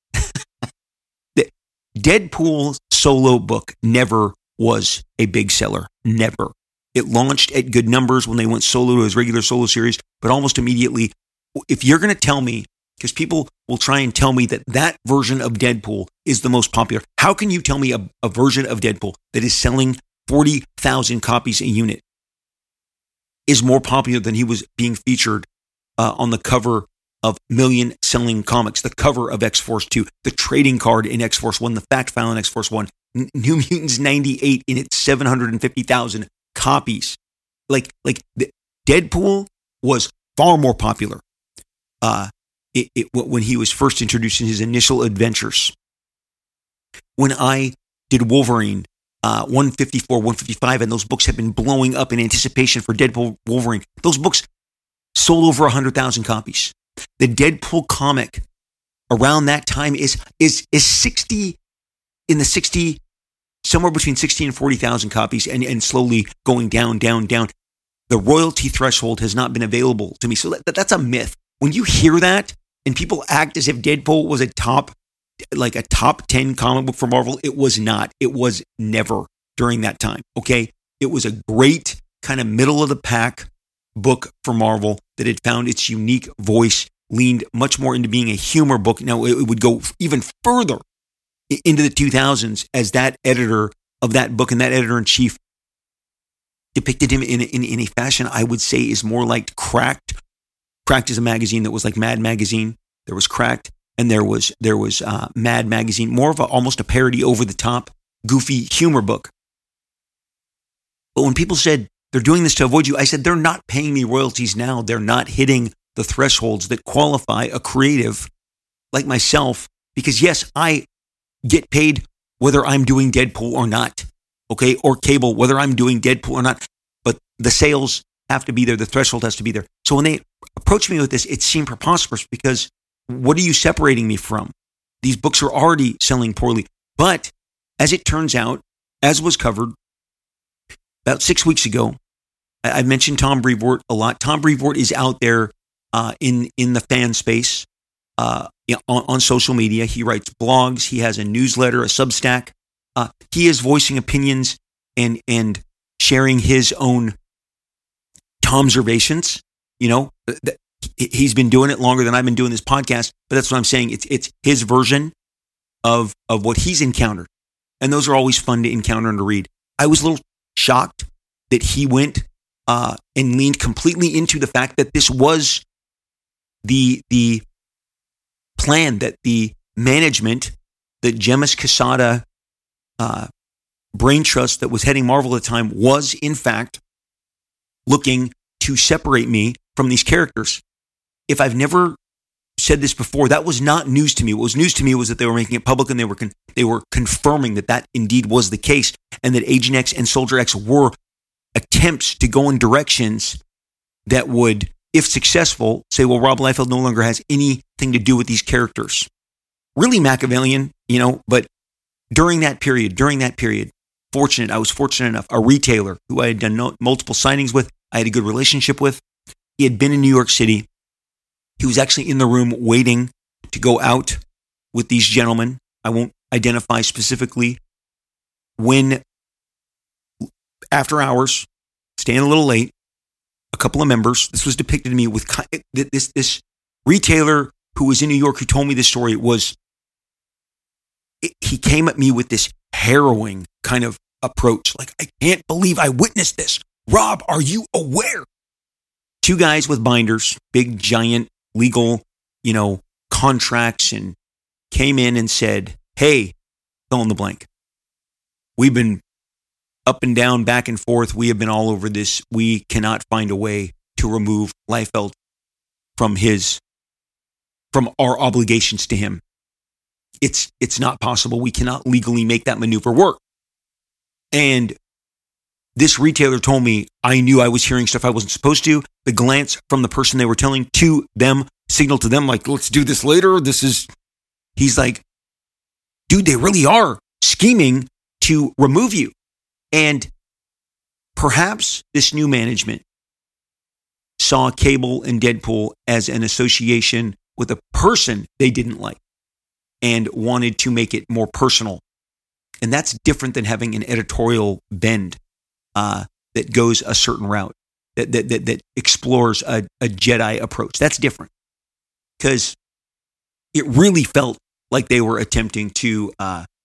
Deadpool's solo book never was a big seller? Never. It launched at good numbers when they went solo to his regular solo series, but almost immediately, if you're going to tell me, because people will try and tell me that version of Deadpool is the most popular, how can you tell me a version of Deadpool that is selling 40,000 copies a unit is more popular than he was being featured on the cover of million-selling comics, the cover of X-Force 2, the trading card in X-Force 1, the fact file in X-Force 1, New Mutants 98 in its 750,000 copies. Deadpool was far more popular when he was first introduced in his initial adventures. When I did Wolverine 154, 155, and those books have been blowing up in anticipation for Deadpool Wolverine, those books sold over 100,000 copies. The Deadpool comic around that time is 60, in the 60, somewhere between 60 and 40,000 copies, and slowly going down. The royalty threshold has not been available to me. So that's a myth. When you hear that and people act as if Deadpool was a top 10 comic book for Marvel, it was not. It was never during that time. Okay. It was a great kind of middle of the pack book for Marvel that had found its unique voice, leaned much more into being a humor book. Now it would go even further into the 2000s as that editor of that book and that editor-in-chief depicted him in a fashion I would say is more like Cracked. Cracked is a magazine that was like Mad Magazine. There was Cracked, and there was Mad Magazine, more of almost a parody, over-the-top, goofy humor book. But when people said they're doing this to avoid you, I said they're not paying me royalties now. They're not hitting the thresholds that qualify a creative like myself, because yes, I get paid whether I'm doing Deadpool or not, okay, or cable, whether I'm doing Deadpool or not, but the sales have to be there, the threshold has to be there. So when they approached me with this, it seemed preposterous because what are you separating me from? These books are already selling poorly. But as it turns out, as was covered about 6 weeks ago, I mentioned Tom Brevoort a lot. Tom Brevoort is out there in the fan space on social media. He writes blogs. He has a newsletter, a Substack. He is voicing opinions and sharing his own Tomservations. You know, he's been doing it longer than I've been doing this podcast, but that's what I'm saying. It's his version of what he's encountered. And those are always fun to encounter and to read. I was a little shocked that he went and leaned completely into the fact that this was the plan, that the management, the Gemma Quesada brain trust that was heading Marvel at the time was in fact looking to separate me from these characters. If I've never said this before, that was not news to me. What was news to me was that they were making it public and they were confirming that indeed was the case, and that Agent X and Soldier X were attempts to go in directions that would, if successful, say, well, Rob Liefeld no longer has anything to do with these characters. Really Machiavellian, you know, but during that period, I was fortunate enough, a retailer who I had done multiple signings with, I had a good relationship with. He had been in New York City. He was actually in the room waiting to go out with these gentlemen. I won't identify specifically. When, after hours, staying a little late, a couple of members, this was depicted to me with this retailer who was in New York who told me this story. He came at me with this harrowing kind of approach. Like, I can't believe I witnessed this. Rob, are you aware? Two guys with binders, big, giant legal, contracts, and came in and said, hey, fill in the blank. We've been up and down, back and forth. We have been all over this. We cannot find a way to remove Liefeld from our obligations to him. It's not possible. We cannot legally make that maneuver work. And this retailer told me, I knew I was hearing stuff I wasn't supposed to. The glance from the person they were telling to them signaled to them, like, let's do this later. He's like, dude, they really are scheming to remove you. And perhaps this new management saw Cable and Deadpool as an association with a person they didn't like and wanted to make it more personal. And that's different than having an editorial bend that goes a certain route, that explores a Jedi approach. That's different, because it really felt like they were attempting to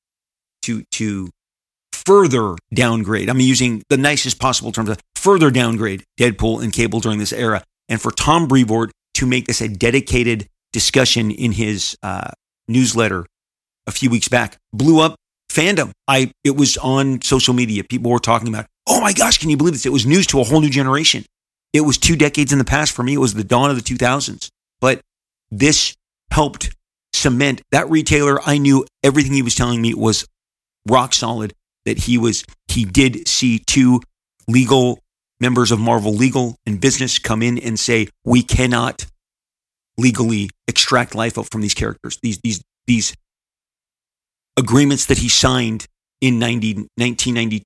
further downgrade. I'm using the nicest possible terms, further downgrade Deadpool and Cable during this era. And for Tom Brevoort to make this a dedicated discussion in his newsletter a few weeks back blew up fandom. It was on social media. People were talking about, oh my gosh, can you believe this? It was news to a whole new generation. It was 2 decades in the past. For me, it was the dawn of the 2000s. But this helped cement that retailer. I knew everything he was telling me was rock solid, that he did see 2 legal members of Marvel Legal and Business come in and say, we cannot legally extract Liefeld from these characters. These agreements that he signed in 1990,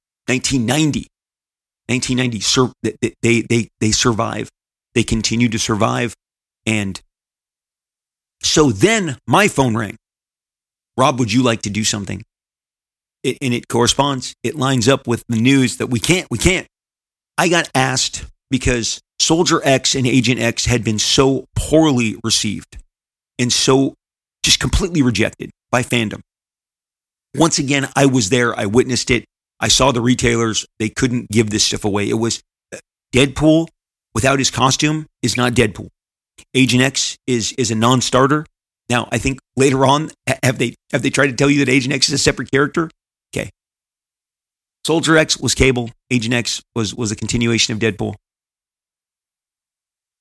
they survive. They continue to survive. And so then my phone rang. Rob, would you like to do something? And it corresponds. It lines up with the news that we can't. I got asked because Soldier X and Agent X had been so poorly received and so just completely rejected by fandom. Once again, I was there. I witnessed it. I saw the retailers. They couldn't give this stuff away. It was Deadpool without his costume is not Deadpool. Agent X is a non-starter. Now, I think later on, have they tried to tell you that Agent X is a separate character? Okay. Soldier X was Cable. Agent X was a continuation of Deadpool.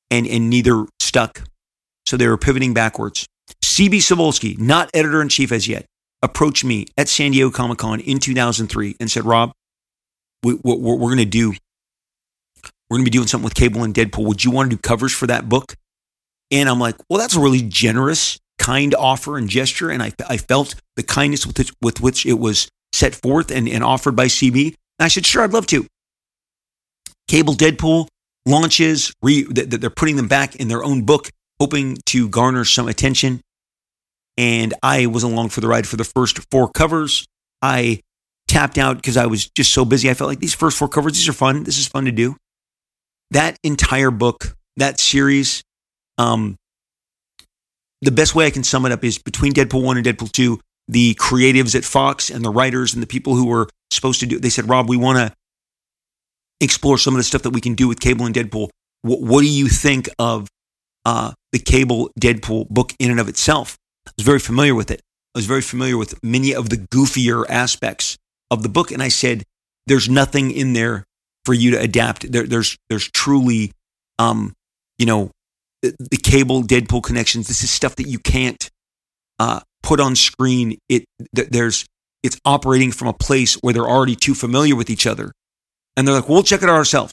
and neither stuck. So they were pivoting backwards. CB Cebulski, not editor-in-chief as yet, approached me at San Diego Comic-Con in 2003 and said, Rob, we're going to be doing something with Cable and Deadpool. Would you want to do covers for that book? And I'm like, well, that's a really generous, kind offer and gesture. And I felt the kindness with which it was set forth and offered by CB. And I said, sure, I'd love to. Cable Deadpool launches, they're putting them back in their own book, hoping to garner some attention. And I was along for the ride for the first 4 covers. I tapped out because I was just so busy. I felt like these first 4 covers, these are fun. This is fun to do. That entire book, that series, the best way I can sum it up is between Deadpool 1 and Deadpool 2, the creatives at Fox and the writers and the people who were supposed to do it, they said, Rob, we want to explore some of the stuff that we can do with Cable and Deadpool. What do you think of the Cable Deadpool book in and of itself? I was very familiar with it. I was very familiar with many of the goofier aspects of the book. And I said, there's nothing in there for you to adapt. There's truly, the Cable Deadpool connections. This is stuff that you can't put on screen. It's operating from a place where they're already too familiar with each other. And they're like, we'll check it out ourselves.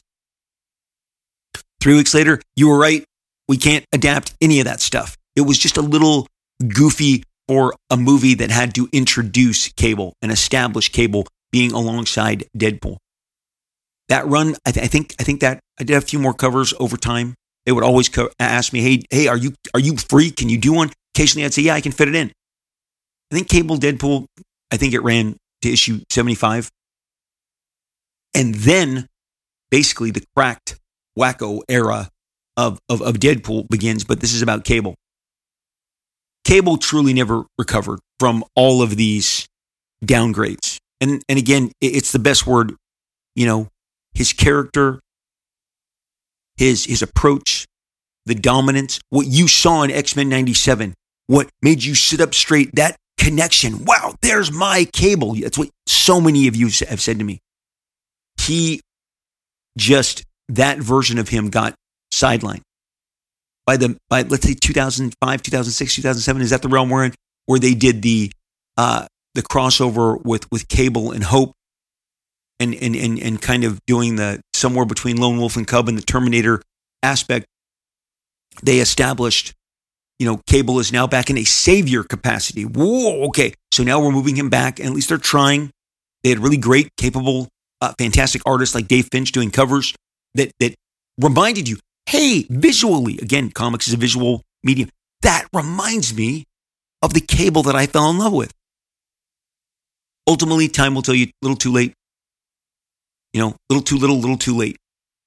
3 weeks later, you were right. We can't adapt any of that stuff. It was just a little goofy for a movie that had to introduce Cable and establish Cable being alongside Deadpool. That run, I think that I did a few more covers over time. They would always ask me, hey, are you free? Can you do one? Occasionally I'd say, yeah, I can fit it in. I think Cable Deadpool, I think it ran to issue 75. And then basically the cracked wacko era of Deadpool begins, but this is about Cable. Cable truly never recovered from all of these downgrades. And again, it's the best word, his character, his approach, the dominance, what you saw in X-Men 97, what made you sit up straight, that connection. Wow, there's my Cable. That's what so many of you have said to me. That version of him got sidelined. By let's say 2005, 2006, 2007, is that the realm we're in, where they did the crossover with Cable and Hope and kind of doing the somewhere between Lone Wolf and Cub and the Terminator aspect. They established, Cable is now back in a savior capacity. Whoa, okay. So now we're moving him back, and at least they're trying. They had really great, capable, fantastic artists like Dave Finch doing covers that reminded you, hey, visually, again, comics is a visual medium. That reminds me of the Cable that I fell in love with. Ultimately, time will tell you, a little too late. Little too little, little too late.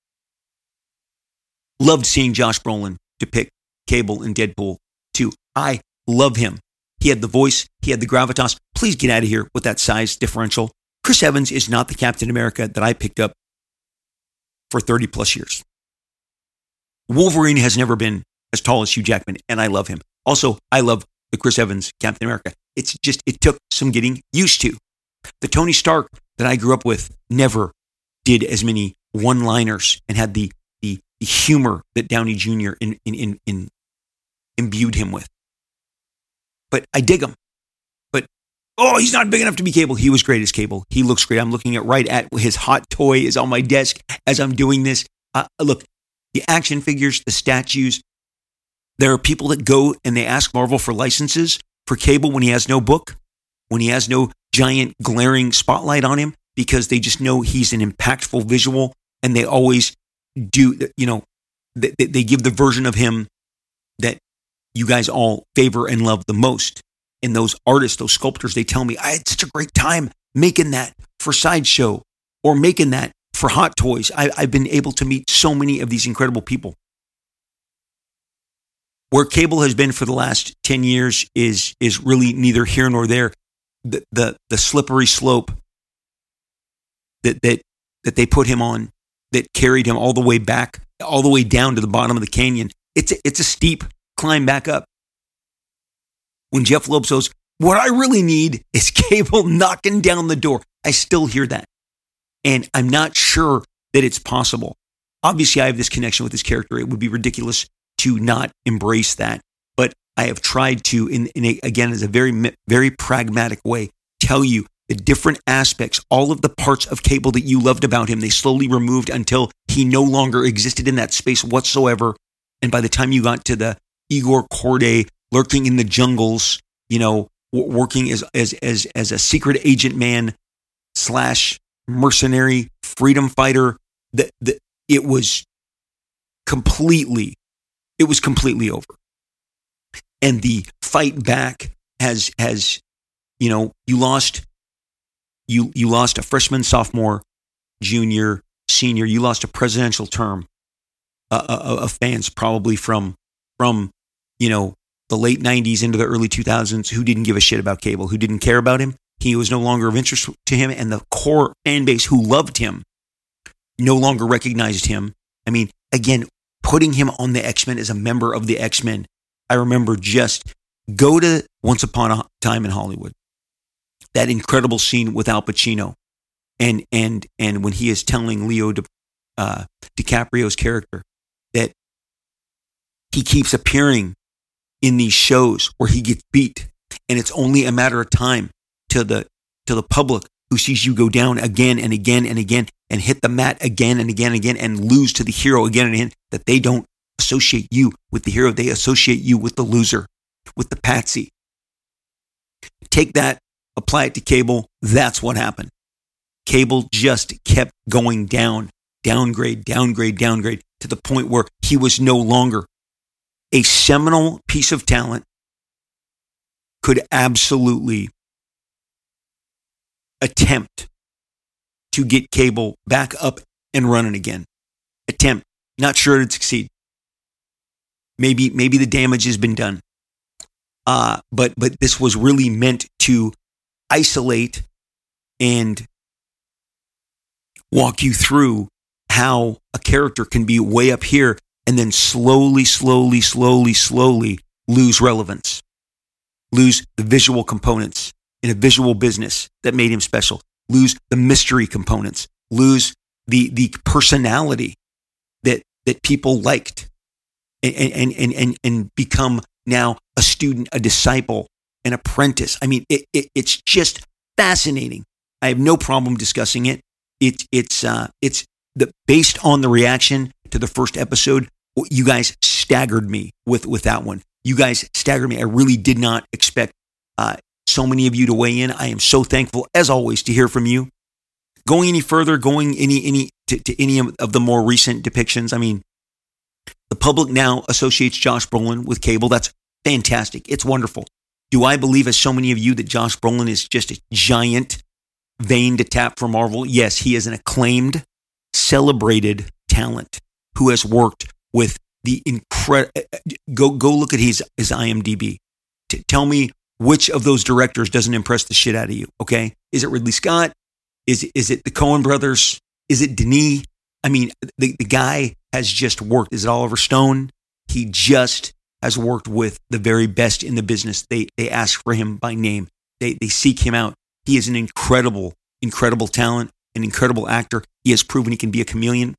Loved seeing Josh Brolin depict Cable in Deadpool 2. I love him. He had the voice. He had the gravitas. Please get out of here with that size differential. Chris Evans is not the Captain America that I picked up for 30 plus years. Wolverine has never been as tall as Hugh Jackman, and I love him. Also, I love the Chris Evans Captain America. It took some getting used to. The Tony Stark that I grew up with never did as many one-liners and had the humor that Downey Jr. imbued him with. But I dig him. But, he's not big enough to be Cable. He was great as Cable. He looks great. I'm looking right at his hot toy is on my desk as I'm doing this. Look, the action figures, the statues. There are people that go and they ask Marvel for licenses for Cable when he has no book, when he has no giant glaring spotlight on him, because they just know he's an impactful visual, and they always do, they give the version of him that you guys all favor and love the most. And those artists, those sculptors, they tell me, I had such a great time making that for Sideshow or making that for Hot Toys. I've been able to meet so many of these incredible people. Where Cable has been for the last 10 years is really neither here nor there. The slippery slope that they put him on, that carried him all the way back, all the way down to the bottom of the canyon. It's a steep climb back up. When Jeff Loeb says, what I really need is Cable knocking down the door. I still hear that. And I'm not sure that it's possible. obviously I have this connection with this character. It would be ridiculous to not embrace that. But I have tried to, again, as a very, very pragmatic way, tell you the different aspects, all of the parts of Cable that you loved about him, they slowly removed until he no longer existed in that space whatsoever. And by the time you got to the Igor Corday lurking in the jungles, working as a secret agent man / mercenary freedom fighter, it was completely over. And the fight back has you lost a freshman, sophomore, junior, senior. You lost a presidential term of fans, probably from the late 90s into the early 2000s, who didn't give a shit about Cable, who didn't care about him. He was no longer of interest to him, and the core fan base who loved him no longer recognized him. I mean, again, putting him on the X-Men as a member of the X-Men, I remember just go to Once Upon a Time in Hollywood, that incredible scene with Al Pacino, and when he is telling Leo DiCaprio's character that he keeps appearing in these shows where he gets beat, and it's only a matter of time to the public who sees you go down again and again and again and hit the mat again and again and again and lose to the hero again and again, that they don't associate you with the hero. They associate you with the loser, with the patsy. Take that, apply it to Cable. That's what happened. Cable just kept going down, downgrade to the point where he was no longer a seminal piece of talent, could absolutely attempt to get Cable back up and running again. Attempt. Not sure it'd succeed. Maybe the damage has been done. But this was really meant to isolate and walk you through how a character can be way up here and then slowly lose relevance, lose the visual components in a visual business that made him special, lose the mystery components, lose the personality that people liked, and become now a student, a disciple, an apprentice. I mean, it's just fascinating. I have no problem discussing it. It's based on the reaction to the first episode. You guys staggered me with that one. You guys staggered me. I really did not expect so many of you to weigh in. I am so thankful, as always, to hear from you. Going any further, going any of the more recent depictions. I mean, the public now associates Josh Brolin with Cable. That's fantastic. It's wonderful. Do I believe, as so many of you, that Josh Brolin is just a giant vein to tap for Marvel? Yes, he is an acclaimed, celebrated talent who has worked with the incredible. Go look at his IMDb. Tell me which of those directors doesn't impress the shit out of you. Okay, is it Ridley Scott? Is it the Coen brothers? Is it Denis? I mean, the guy has just worked. Is it Oliver Stone? He just has worked with the very best in the business. They ask for him by name. They seek him out. He is an incredible talent, an incredible actor. He has proven he can be a chameleon.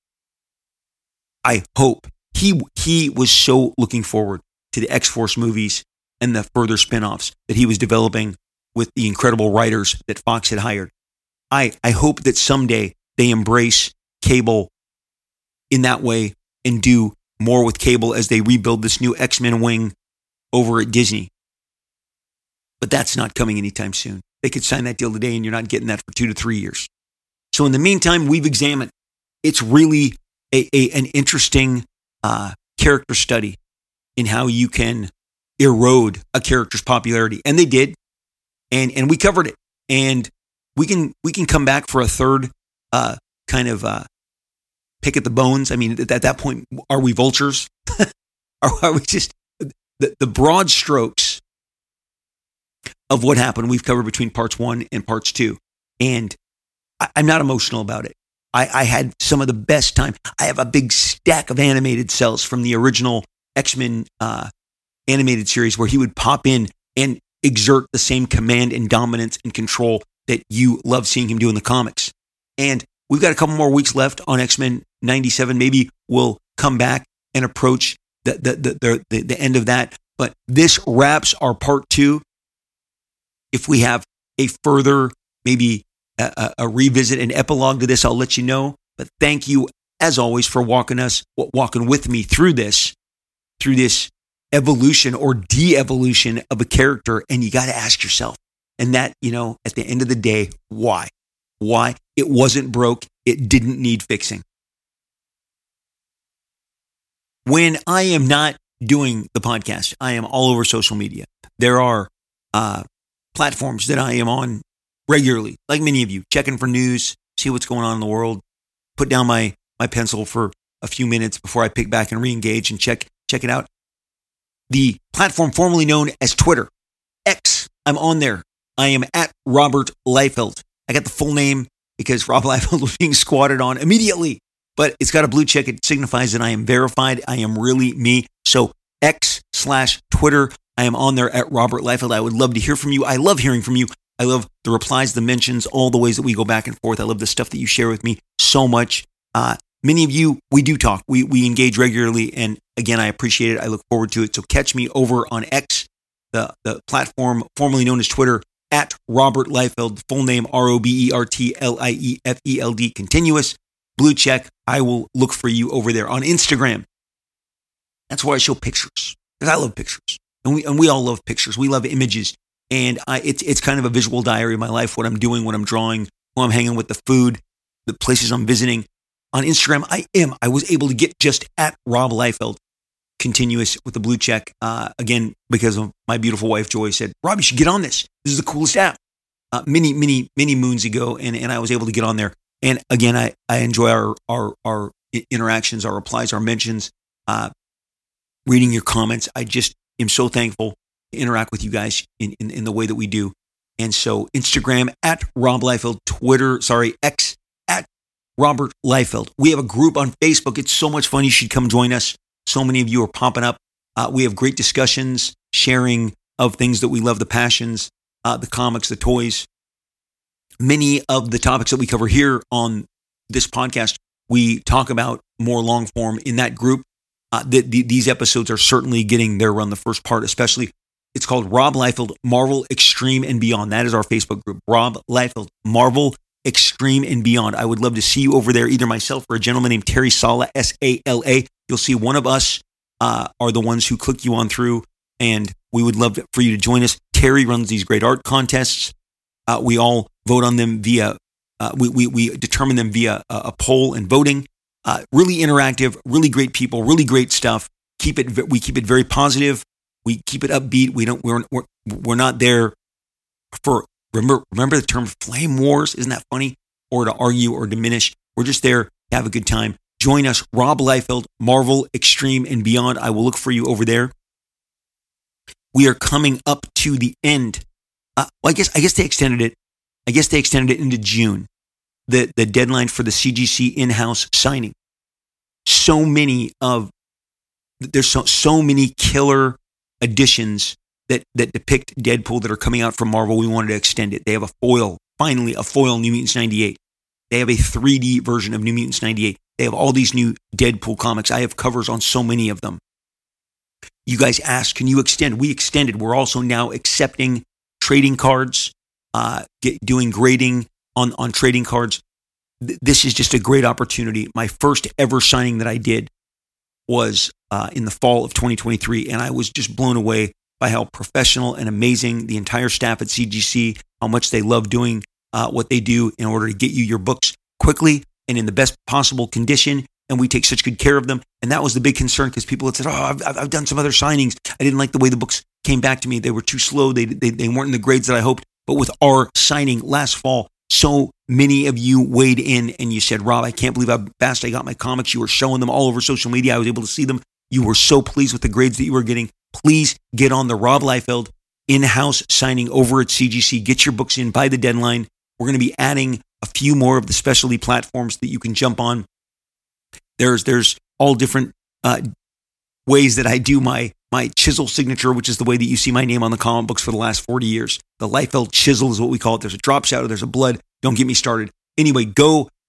I hope he was so looking forward to the X-Force movies and the further spinoffs that he was developing with the incredible writers that Fox had hired. I hope that someday they embrace Cable in that way and do more with Cable as they rebuild this new X-Men wing over at Disney. But that's not coming anytime soon. They could sign that deal today and you're not getting that for 2 to 3 years. So in the meantime, we've examined. It's really an interesting character study in how you can erode a character's popularity. And they did. And we covered it. And we can come back for a third kind of pick at the bones. I mean, at that point, are we vultures? Are we just the broad strokes of what happened? We've covered between parts 1 and parts 2, and I'm not emotional about it. I had some of the best time. I have a big stack of animated cells from the original X-Men animated series where he would pop in and exert the same command and dominance and control that you love seeing him do in the comics. And we've got a couple more weeks left on X-Men 97. Maybe we'll come back and approach the end of that. But this wraps our part 2. If we have a further, maybe a revisit, an epilogue to this, I'll let you know. But thank you, as always, for walking with me through this evolution or de-evolution of a character. And you got to ask yourself, and that, at the end of the day, why? Why? It wasn't broke. It didn't need fixing. When I am not doing the podcast, I am all over social media. There are platforms that I am on regularly, like many of you, checking for news, see what's going on in the world, put down my pencil for a few minutes before I pick back and re-engage and check it out. The platform formerly known as Twitter, X, I'm on there. I am at Robert Liefeld. I got the full name because Rob Liefeld was being squatted on immediately, but it's got a blue check. It signifies that I am verified. I am really me. So X/Twitter, I am on there at Robert Liefeld. I would love to hear from you. I love hearing from you. I love the replies, the mentions, all the ways that we go back and forth. I love the stuff that you share with me so much. Many of you, we do talk. We engage regularly. And again, I appreciate it. I look forward to it. So catch me over on X, the platform formerly known as Twitter, at Robert Liefeld, full name RobertLiefeld, continuous, blue check. I will look for you over there on Instagram. That's where I show pictures, because I love pictures. And we all love pictures. We love images. And it's kind of a visual diary of my life, what I'm doing, what I'm drawing, who I'm hanging with, the food, the places I'm visiting. On Instagram, I was able to get just at Rob Liefeld, continuous with the blue check. Again, because of my beautiful wife, Joy, said, Rob, you should get on this. This is the coolest app. Many moons ago. And I was able to get on there. And again, I enjoy our interactions, our replies, our mentions, reading your comments. I just am so thankful to interact with you guys in the way that we do. And so Instagram at Rob Liefeld, X at Robert Liefeld. We have a group on Facebook. It's so much fun. You should come join us. So many of you are popping up. We have great discussions, sharing of things that we love, the passions, the comics, the toys. Many of the topics that we cover here on this podcast, we talk about more long form in that group. These episodes are certainly getting their run. The first part, especially, it's called Rob Liefeld, Marvel Extreme and Beyond. That is our Facebook group, Rob Liefeld, Marvel Extreme and Beyond. I would love to see you over there, either myself or a gentleman named Terry Sala, Sala. You'll see one of us are the ones who click you on through, and we would love for you to join us. Terry runs these great art contests. We all vote on them via, we determine them via a poll and voting. Really interactive, really great people, really great stuff. We keep it very positive. We keep it upbeat. We're not there for, remember the term flame wars? Isn't that funny? Or to argue or diminish. We're just there to have a good time. Join us, Rob Liefeld, Marvel Extreme and Beyond. I will look for you over there. We are coming up to the end. I guess they extended it. I guess they extended it into June. The deadline for the CGC in-house signing. There's so many killer editions that depict Deadpool that are coming out from Marvel. We wanted to extend it. They have finally a foil New Mutants 98. They have a 3D version of New Mutants 98. They have all these new Deadpool comics. I have covers on so many of them. You guys asked, can you extend? We extended. We're also now accepting trading cards, doing grading on trading cards. This is just a great opportunity. My first ever signing that I did was in the fall of 2023, and I was just blown away by how professional and amazing the entire staff at CGC, how much they love doing what they do in order to get you your books quickly and in the best possible condition. And we take such good care of them. And that was the big concern, because people had said, I've done some other signings. I didn't like the way the books came back to me. They were too slow. They weren't in the grades that I hoped. But with our signing last fall, so many of you weighed in and you said, Rob, I can't believe how fast I got my comics. You were showing them all over social media. I was able to see them. You were so pleased with the grades that you were getting. Please get on the Rob Liefeld in-house signing over at CGC. Get your books in by the deadline. We're going to be adding a few more of the specialty platforms that you can jump on. There's all different ways that I do my chisel signature, which is the way that you see my name on the comic books for the last 40 years. The Liefeld chisel is what we call it. There's a drop shadow, there's a blood. Don't get me started. Anyway, go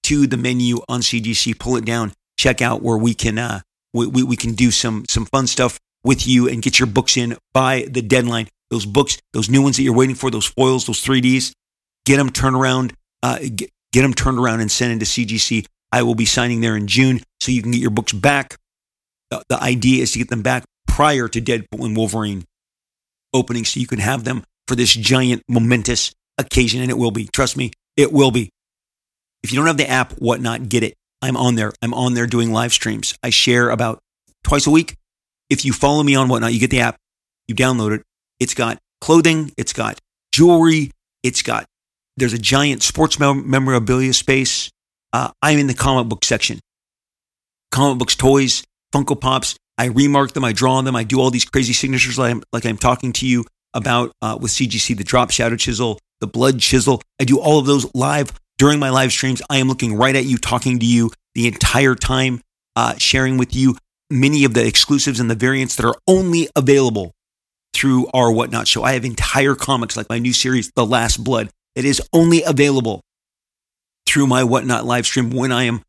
to the menu on CGC, pull it down, check out where we can we can do some fun stuff with you and get your books in by the deadline. Those books, those new ones that you're waiting for, those foils, those 3Ds, get them turned around, get them turned around and sent into CGC. I will be signing there in June, so you can get your books back. The idea is to get them back prior to Deadpool and Wolverine opening, so you can have them for this giant, momentous occasion, and it will be. Trust me, it will be. If you don't have the app, Whatnot, get it. I'm on there. I'm on there doing live streams. I share about twice a week. If you follow me on Whatnot, you get the app, you download it. It's got clothing, it's got jewelry, there's a giant sports memorabilia space. I'm in the comic book section. Comic books, toys, Funko Pops. I remark them, I draw them, I do all these crazy signatures like I'm talking to you about with CGC, the drop shadow chisel, the blood chisel. I do all of those live during my live streams. I am looking right at you, talking to you the entire time, sharing with you many of the exclusives and the variants that are only available through our Whatnot show. I have entire comics like my new series, The Last Blood, that is only available through my Whatnot live stream when I am,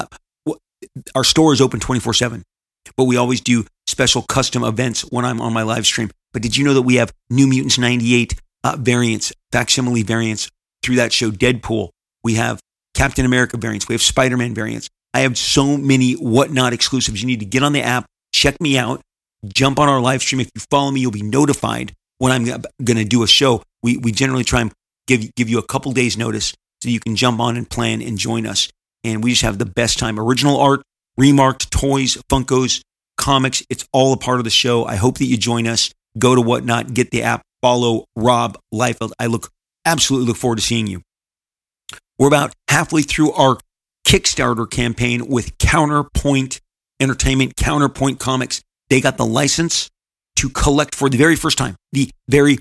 our store is open 24/7, but we always do special custom events when I'm on my live stream. But did you know that we have New Mutants 98 variants, facsimile variants through that show, Deadpool? We have Captain America variants. We have Spider-Man variants. I have so many Whatnot exclusives. You need to get on the app, check me out, jump on our live stream. If you follow me, you'll be notified when I'm going to do a show. We generally try and give you a couple days notice so you can jump on and plan and join us. And we just have the best time. Original art, remarked toys, Funkos, comics. It's all a part of the show. I hope that you join us. Go to Whatnot, get the app, follow Rob Liefeld. I absolutely look forward to seeing you. We're about halfway through our Kickstarter campaign with Counterpoint Entertainment, Counterpoint Comics. They got the license to collect for the very first time, the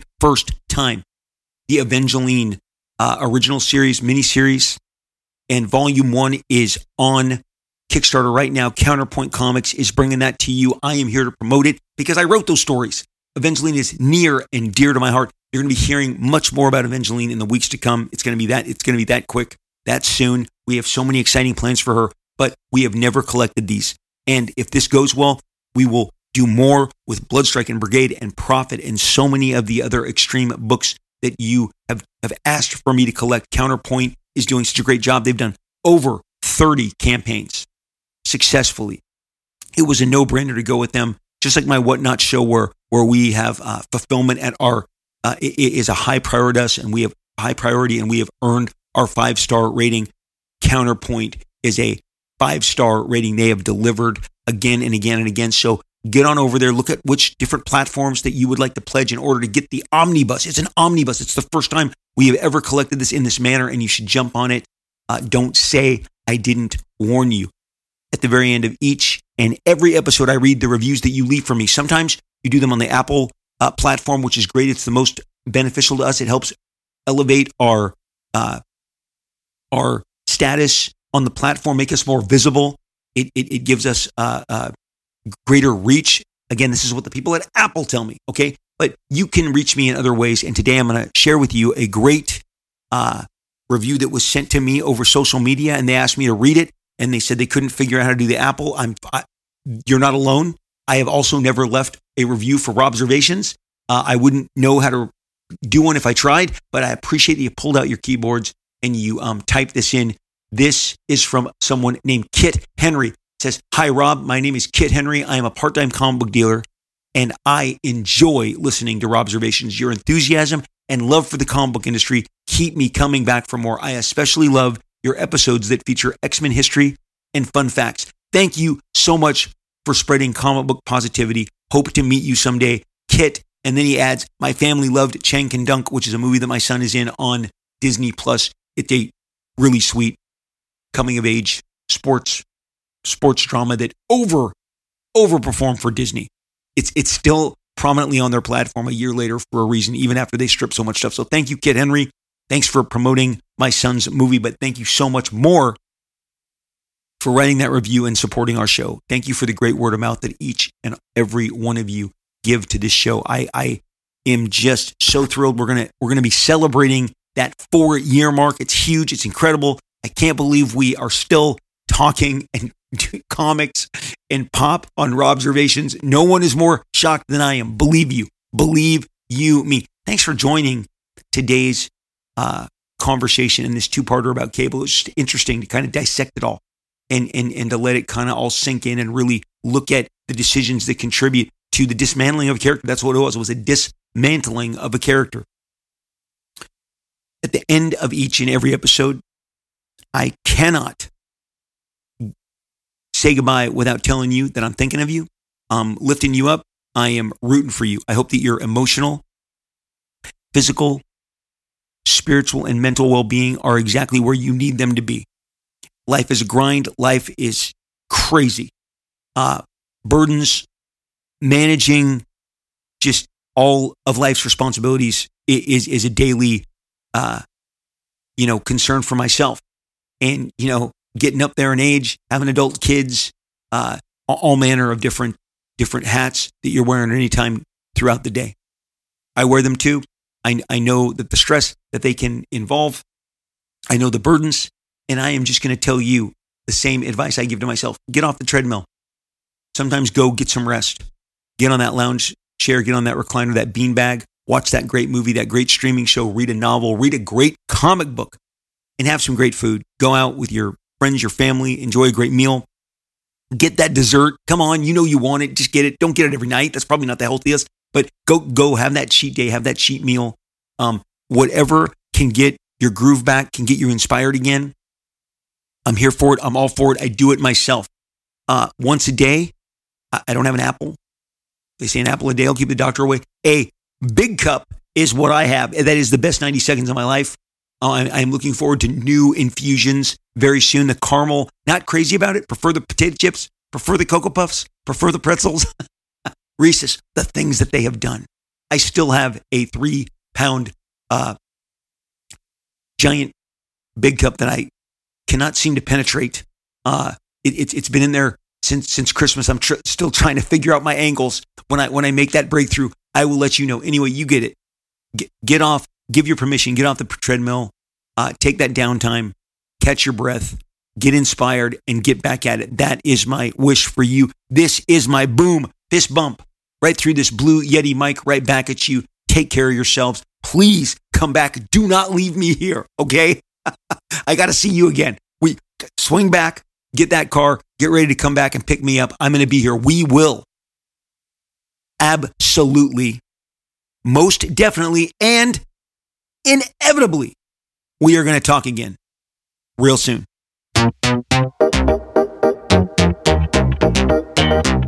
Evangeline original series, miniseries, and volume 1 is on Kickstarter right now. Counterpoint Comics is bringing that to you. I am here to promote it because I wrote those stories. Evangeline is near and dear to my heart. You're going to be hearing much more about Evangeline in the weeks to come. It's going to be that quick, that soon. We have so many exciting plans for her, but we have never collected these. And if this goes well, we will do more with Bloodstrike and Brigade and Prophet and so many of the other extreme books that you have asked for me to collect. Counterpoint is doing such a great job. They've done over 30 campaigns successfully. It was a no-brainer to go with them. Just like my Whatnot show where we have fulfillment at our, it is a high priority, and we have high priority and we have earned our 5-star rating. Counterpoint is a 5-star rating. They have delivered again and again and again. So get on over there. Look at which different platforms that you would like to pledge in order to get the omnibus. It's an omnibus. It's the first time we have ever collected this in this manner, and you should jump on it. Don't say I didn't warn you. At the very end of each and every episode, I read the reviews that you leave for me. Sometimes you do them on the Apple platform, which is great. It's the most beneficial to us. It helps elevate our status on the platform, make us more visible. It gives us greater reach. Again, this is what the people at Apple tell me, okay? But you can reach me in other ways. And today I'm going to share with you a great review that was sent to me over social media, and they asked me to read it, and they said they couldn't figure out how to do the Apple. You're not alone. I have also never left a review for Robservations. I wouldn't know how to do one if I tried, but I appreciate that you pulled out your keyboards and you typed this in. This is from someone named Kit Henry. It says, "Hi, Rob. My name is Kit Henry. I am a part-time comic book dealer, and I enjoy listening to Robservations. Your enthusiasm and love for the comic book industry keep me coming back for more. I especially love your episodes that feature X-Men history and fun facts. Thank you so much for spreading comic book positivity. Hope to meet you someday, Kit." And then he adds, "My family loved Chang Can Dunk, which is a movie that my son is in on Disney Plus. It's a really sweet coming-of-age sports drama that overperformed for Disney. It's still prominently on their platform a year later for a reason, even after they stripped so much stuff. So thank you, Kit Henry. Thanks for promoting my son's movie, but thank you so much more for writing that review and supporting our show. Thank you for the great word of mouth that each and every one of you give to this show. I am just so thrilled. We're gonna be celebrating that 4-year mark. It's huge. It's incredible. I can't believe we are still talking and comics and pop on Robservations. No one is more shocked than I am. Believe you me. Thanks for joining today's conversation in this two-parter about cable. It's just interesting to kind of dissect it all and to let it kind of all sink in and really look at the decisions that contribute to the dismantling of a character. That's what it was. It was a dismantling of a character. At the end of each and every episode, I cannot say goodbye without telling you that I'm thinking of you. I'm lifting you up. I am rooting for you. I hope that your emotional, physical, spiritual, and mental well-being are exactly where you need them to be. Life is a grind. Life is crazy. Burdens, managing just all of life's responsibilities is a daily, concern for myself. And, getting up there in age, having adult kids, all manner of different hats that you're wearing any time throughout the day. I wear them too. I know that the stress that they can involve, I know the burdens, and I am just going to tell you the same advice I give to myself. Get off the treadmill. Sometimes go get some rest. Get on that lounge chair, get on that recliner, that beanbag, watch that great movie, that great streaming show, read a novel, read a great comic book, and have some great food. Go out with your friends, your family, enjoy a great meal. Get that dessert. Come on, you want it. Just get it. Don't get it every night. That's probably not the healthiest, but go have that cheat day, have that cheat meal. Whatever can get your groove back, can get you inspired again. I'm here for it. I'm all for it. I do it myself. Once a day, I don't have an apple. They say an apple a day will keep the doctor away. A big cup is what I have. That is the best 90 seconds of my life. I'm looking forward to new infusions very soon. The caramel, not crazy about it. Prefer the potato chips. Prefer the Cocoa Puffs. Prefer the pretzels. Reese's, the things that they have done. I still have a 3-pound giant big cup that I cannot seem to penetrate. It's been in there since Christmas. I'm still trying to figure out my angles. When I make that breakthrough, I will let you know. Anyway, you get it. Get off. Give your permission. Get off the treadmill. Take that downtime. Catch your breath. Get inspired and get back at it. That is my wish for you. This is my boom. Fist bump right through this Blue Yeti mic right back at you. Take care of yourselves. Please come back. Do not leave me here. Okay. I got to see you again. We swing back, get that car, get ready to come back and pick me up. I'm going to be here. We will absolutely, most definitely, and inevitably, we are going to talk again real soon.